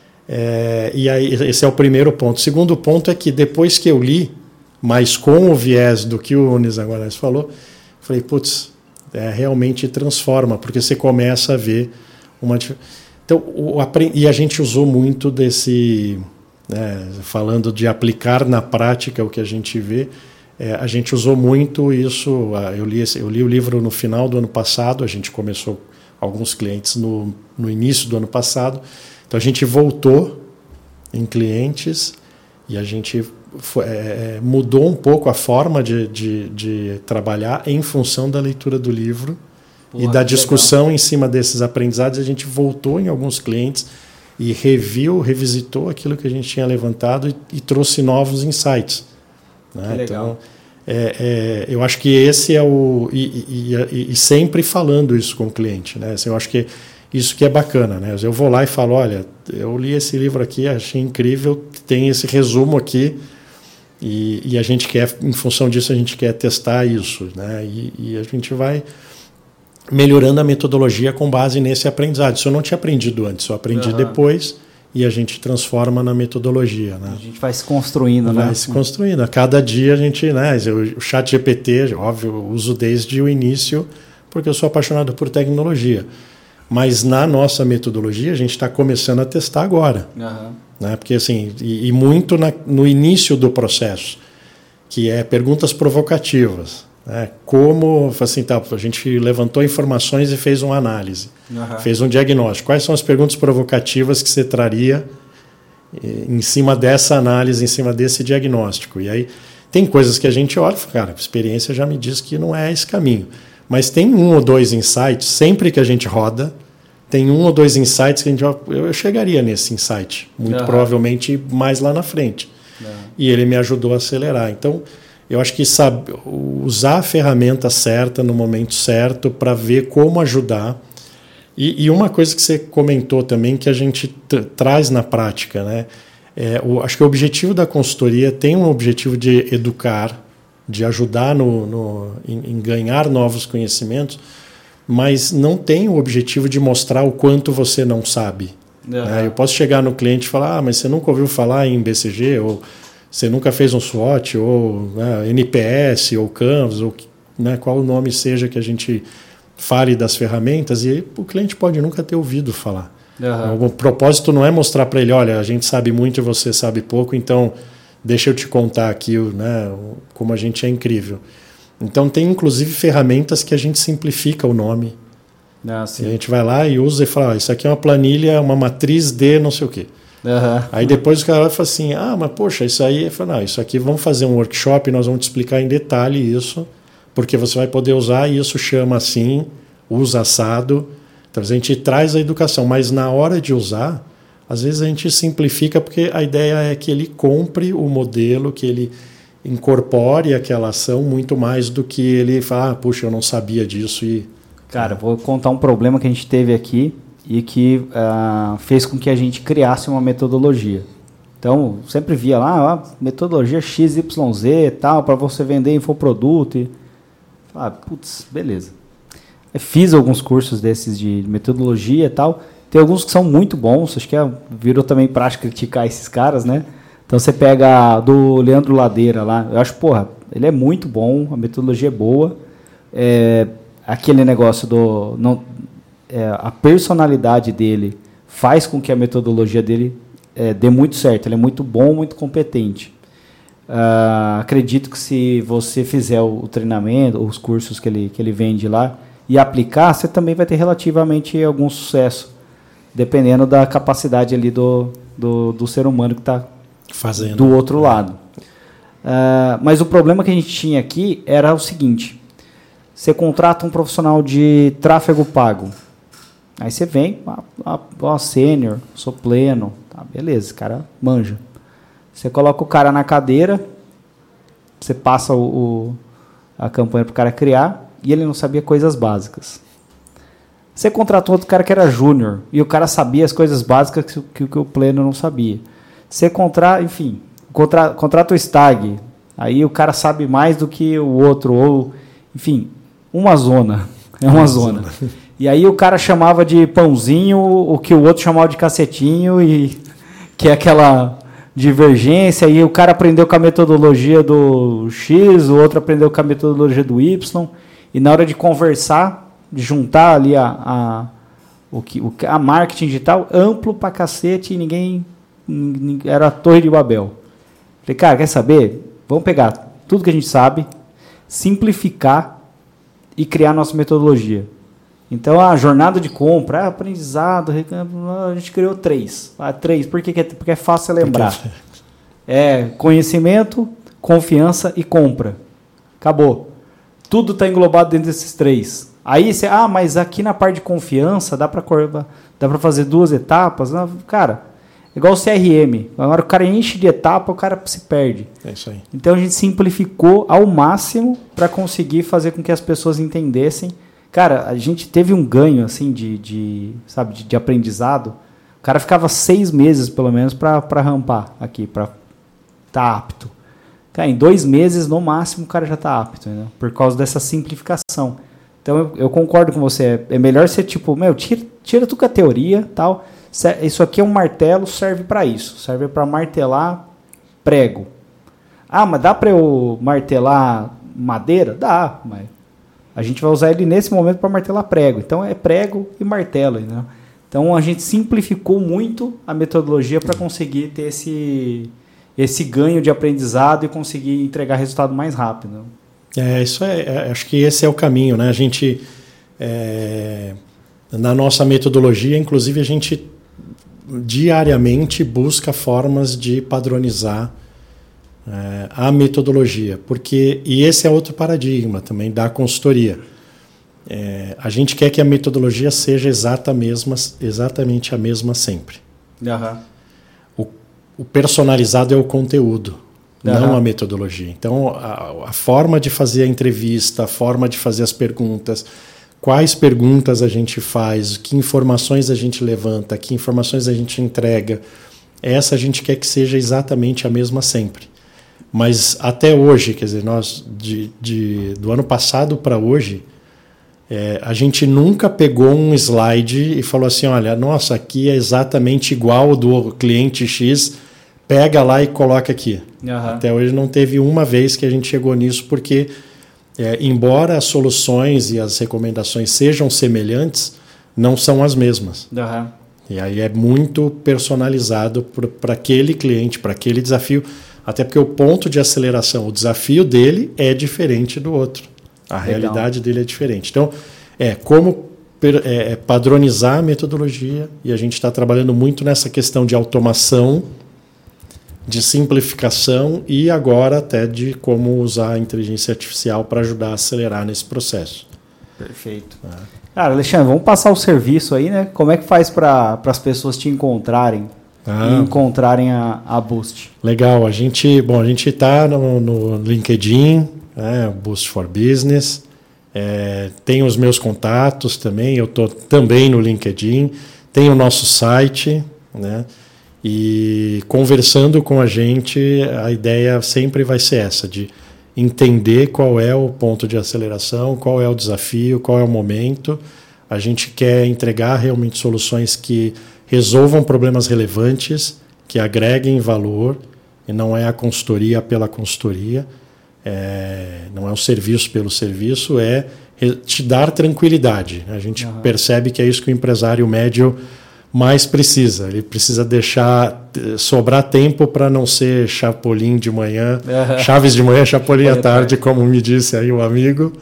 E aí esse é o primeiro ponto. O segundo ponto é que depois que eu li, mas com o viés do que o Nizanguanais falou, falei, putz, realmente transforma, porque você começa a ver uma... Então, e a gente usou muito desse... falando de aplicar na prática o que a gente vê, a gente usou muito isso. Eu li o livro no final do ano passado, a gente começou alguns clientes no início do ano passado, então a gente voltou em clientes e a gente mudou um pouco a forma de trabalhar em função da leitura do livro e da discussão em cima desses aprendizados. A gente voltou em alguns clientes e revisitou aquilo que a gente tinha levantado e trouxe novos insights. Né? Então, eu acho que esse é o... E sempre falando isso com o cliente. Né? Assim, eu acho que isso que é bacana. Né? Eu vou lá e falo, olha, eu li esse livro aqui, achei incrível, tem esse resumo aqui, e a gente quer, em função disso, a gente quer testar isso. Né? E a gente vai melhorando a metodologia com base nesse aprendizado. Isso eu não tinha aprendido antes, eu aprendi depois, e a gente transforma na metodologia. Né? A gente vai se construindo, né? Vai se construindo. A cada dia a gente... Né, o Chat GPT, óbvio, eu uso desde o início, porque eu sou apaixonado por tecnologia. Mas na nossa metodologia a gente está começando a testar agora. Né? Porque assim, e muito no início do processo, que é perguntas provocativas. Né? Como assim, a gente levantou informações e fez uma análise, fez um diagnóstico. Quais são as perguntas provocativas que você traria em cima dessa análise, em cima desse diagnóstico? E aí tem coisas que a gente olha e fala, cara, a experiência já me diz que não é esse caminho. Mas tem um ou dois insights, sempre que a gente roda, tem um ou dois insights que eu chegaria nesse insight, muito provavelmente mais lá na frente. E ele me ajudou a acelerar. Então, eu acho que usar a ferramenta certa no momento certo para ver como ajudar. E uma coisa que você comentou também, que a gente traz na prática, né? Acho que o objetivo da consultoria tem um objetivo de educar, de ajudar em ganhar novos conhecimentos, mas não tem o objetivo de mostrar o quanto você não sabe. Eu posso chegar no cliente e falar, mas você nunca ouviu falar em BCG, ou você nunca fez um SWOT, ou NPS, ou Canvas, ou qual o nome seja que a gente fale das ferramentas, e o cliente pode nunca ter ouvido falar. O propósito não é mostrar para ele, olha, a gente sabe muito e você sabe pouco, então deixa eu te contar aqui, né, como a gente é incrível. Então tem inclusive ferramentas que a gente simplifica o nome. E a gente vai lá e usa e fala, isso aqui é uma planilha, uma matriz de não sei o quê. Aí depois o cara fala assim, mas poxa, isso aí... Eu falo, não, isso aqui vamos fazer um workshop, nós vamos te explicar em detalhe isso, porque você vai poder usar, e isso chama assim, usa assado. Então a gente traz a educação, mas na hora de usar, às vezes a gente simplifica, porque a ideia é que ele compre o modelo, que ele incorpore aquela ação muito mais do que ele fala, puxa, eu não sabia disso. Cara, vou contar um problema que a gente teve aqui e que fez com que a gente criasse uma metodologia. Então, sempre via lá, metodologia XYZ e tal, para você vender infoproduto. E putz, beleza. Eu fiz alguns cursos desses de metodologia e tal. Tem alguns que são muito bons, acho que virou também prática criticar esses caras, né? Então você pega do Leandro Ladeira lá, eu acho, ele é muito bom, a metodologia é boa. Aquele negócio a personalidade dele faz com que a metodologia dele dê muito certo. Ele é muito bom, muito competente. Acredito que se você fizer o treinamento, os cursos que ele vende lá, e aplicar, você também vai ter relativamente algum sucesso, dependendo da capacidade ali do ser humano que está fazendo do outro lado. Mas o problema que a gente tinha aqui era o seguinte: você contrata um profissional de tráfego pago, aí você vem, sênior, sou pleno, tá, beleza, esse cara manja. Você coloca o cara na cadeira, você passa a campanha para o cara criar, e ele não sabia coisas básicas. Você contratou outro cara que era júnior, e o cara sabia as coisas básicas que o pleno não sabia. Você contrata o stag, aí o cara sabe mais do que o outro, ou, enfim, uma zona. É uma zona. E aí o cara chamava de pãozinho, o que o outro chamava de cacetinho, e que é aquela divergência, e o cara aprendeu com a metodologia do X, o outro aprendeu com a metodologia do Y, e na hora de conversar, de juntar ali a marketing digital, amplo pra cacete, e ninguém era a Torre de Babel. Falei, cara, quer saber? Vamos pegar tudo que a gente sabe, simplificar e criar nossa metodologia. Então, a jornada de compra, aprendizado, a gente criou 3. 3, por quê? Porque é fácil lembrar. Conhecimento, confiança e compra. Acabou. Tudo está englobado dentro desses 3. Aí você, mas aqui na parte de confiança dá para fazer 2 etapas. Não, cara, igual o CRM. Agora o cara enche de etapa, o cara se perde. É isso aí. Então a gente simplificou ao máximo para conseguir fazer com que as pessoas entendessem. Cara, a gente teve um ganho assim de aprendizado. O cara ficava 6 meses pelo menos para rampar aqui, para estar apto. Cara, em 2 meses, no máximo, o cara já está apto, né? Por causa dessa simplificação. Então, eu concordo com você. É melhor ser tipo, tira tudo com a teoria, tal. Isso aqui é um martelo, serve para isso. Serve para martelar prego. Mas dá para eu martelar madeira? Dá, mas a gente vai usar ele nesse momento para martelar prego. Então, é prego e martelo, né? Então, a gente simplificou muito a metodologia para conseguir ter esse ganho de aprendizado e conseguir entregar resultado mais rápido. Acho que esse é o caminho, né? A gente, na nossa metodologia, inclusive, a gente diariamente busca formas de padronizar a metodologia, e esse é outro paradigma também da consultoria. A gente quer que a metodologia seja exatamente a mesma sempre. Uhum. O personalizado é o conteúdo, não a metodologia. Então, a forma de fazer a entrevista, a forma de fazer as perguntas, quais perguntas a gente faz, que informações a gente levanta, que informações a gente entrega, essa a gente quer que seja exatamente a mesma sempre. Mas até hoje, quer dizer, nós do ano passado para hoje, a gente nunca pegou um slide e falou assim, olha, nossa, aqui é exatamente igual ao do cliente X, pega lá e coloca aqui. Uhum. Até hoje não teve uma vez que a gente chegou nisso, porque embora as soluções e as recomendações sejam semelhantes, não são as mesmas. Uhum. E aí é muito personalizado para aquele cliente, para aquele desafio, até porque o ponto de aceleração, o desafio dele é diferente do outro. A realidade dele é diferente. Então, como padronizar a metodologia, e a gente está trabalhando muito nessa questão de automação, de simplificação e agora até de como usar a inteligência artificial para ajudar a acelerar nesse processo. Perfeito. Cara, Alexandre, vamos passar o serviço aí, né? Como é que faz para as pessoas te encontrarem? e encontrarem a Boost? Legal, a gente está no LinkedIn, Boost for Business, tem os meus contatos também, eu estou também no LinkedIn, tem o nosso site, né? E conversando com a gente, a ideia sempre vai ser essa, de entender qual é o ponto de aceleração, qual é o desafio, qual é o momento. A gente quer entregar realmente soluções que resolvam problemas relevantes, que agreguem valor, e não é a consultoria pela consultoria, não é o serviço pelo serviço, é te dar tranquilidade. A gente percebe que é isso que o empresário médio mais precisa. Ele precisa sobrar tempo para não ser chapolim de manhã, Chaves de manhã, chapolim à tarde, como me disse aí o amigo,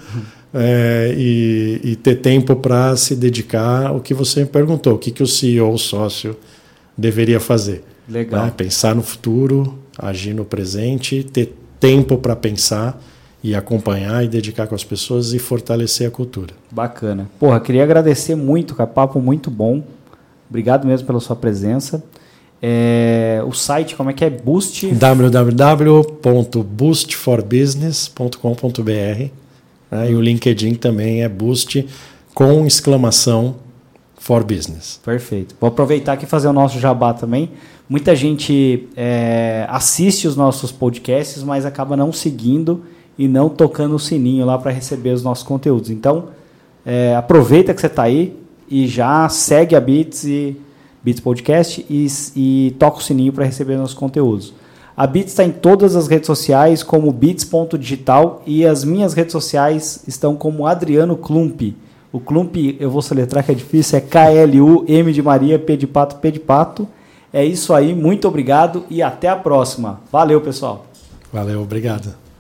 e ter tempo para se dedicar ao que você me perguntou, o que o CEO, o sócio, deveria fazer. Legal. Né? Pensar no futuro, agir no presente, ter tempo para pensar e acompanhar e dedicar com as pessoas e fortalecer a cultura. Bacana. Porra, queria agradecer muito, cara, papo muito bom. Obrigado mesmo pela sua presença. O site, como é que é? Boost? www.boostforbusiness.com.br, e o LinkedIn também é Boost com exclamação for Business. Perfeito. Vou aproveitar aqui e fazer o nosso jabá também. Muita gente assiste os nossos podcasts, mas acaba não seguindo e não tocando o sininho lá para receber os nossos conteúdos. Então, aproveita que você está aí e já segue a Beats Podcast e toca o sininho para receber nossos conteúdos. A Beats está em todas as redes sociais como beats.digital e as minhas redes sociais estão como Adriano Klump. O Klump, eu vou soletrar que é difícil, é KLUM de Maria, P de Pato, P de Pato. É isso aí, muito obrigado e até a próxima. Valeu, pessoal. Valeu, obrigado.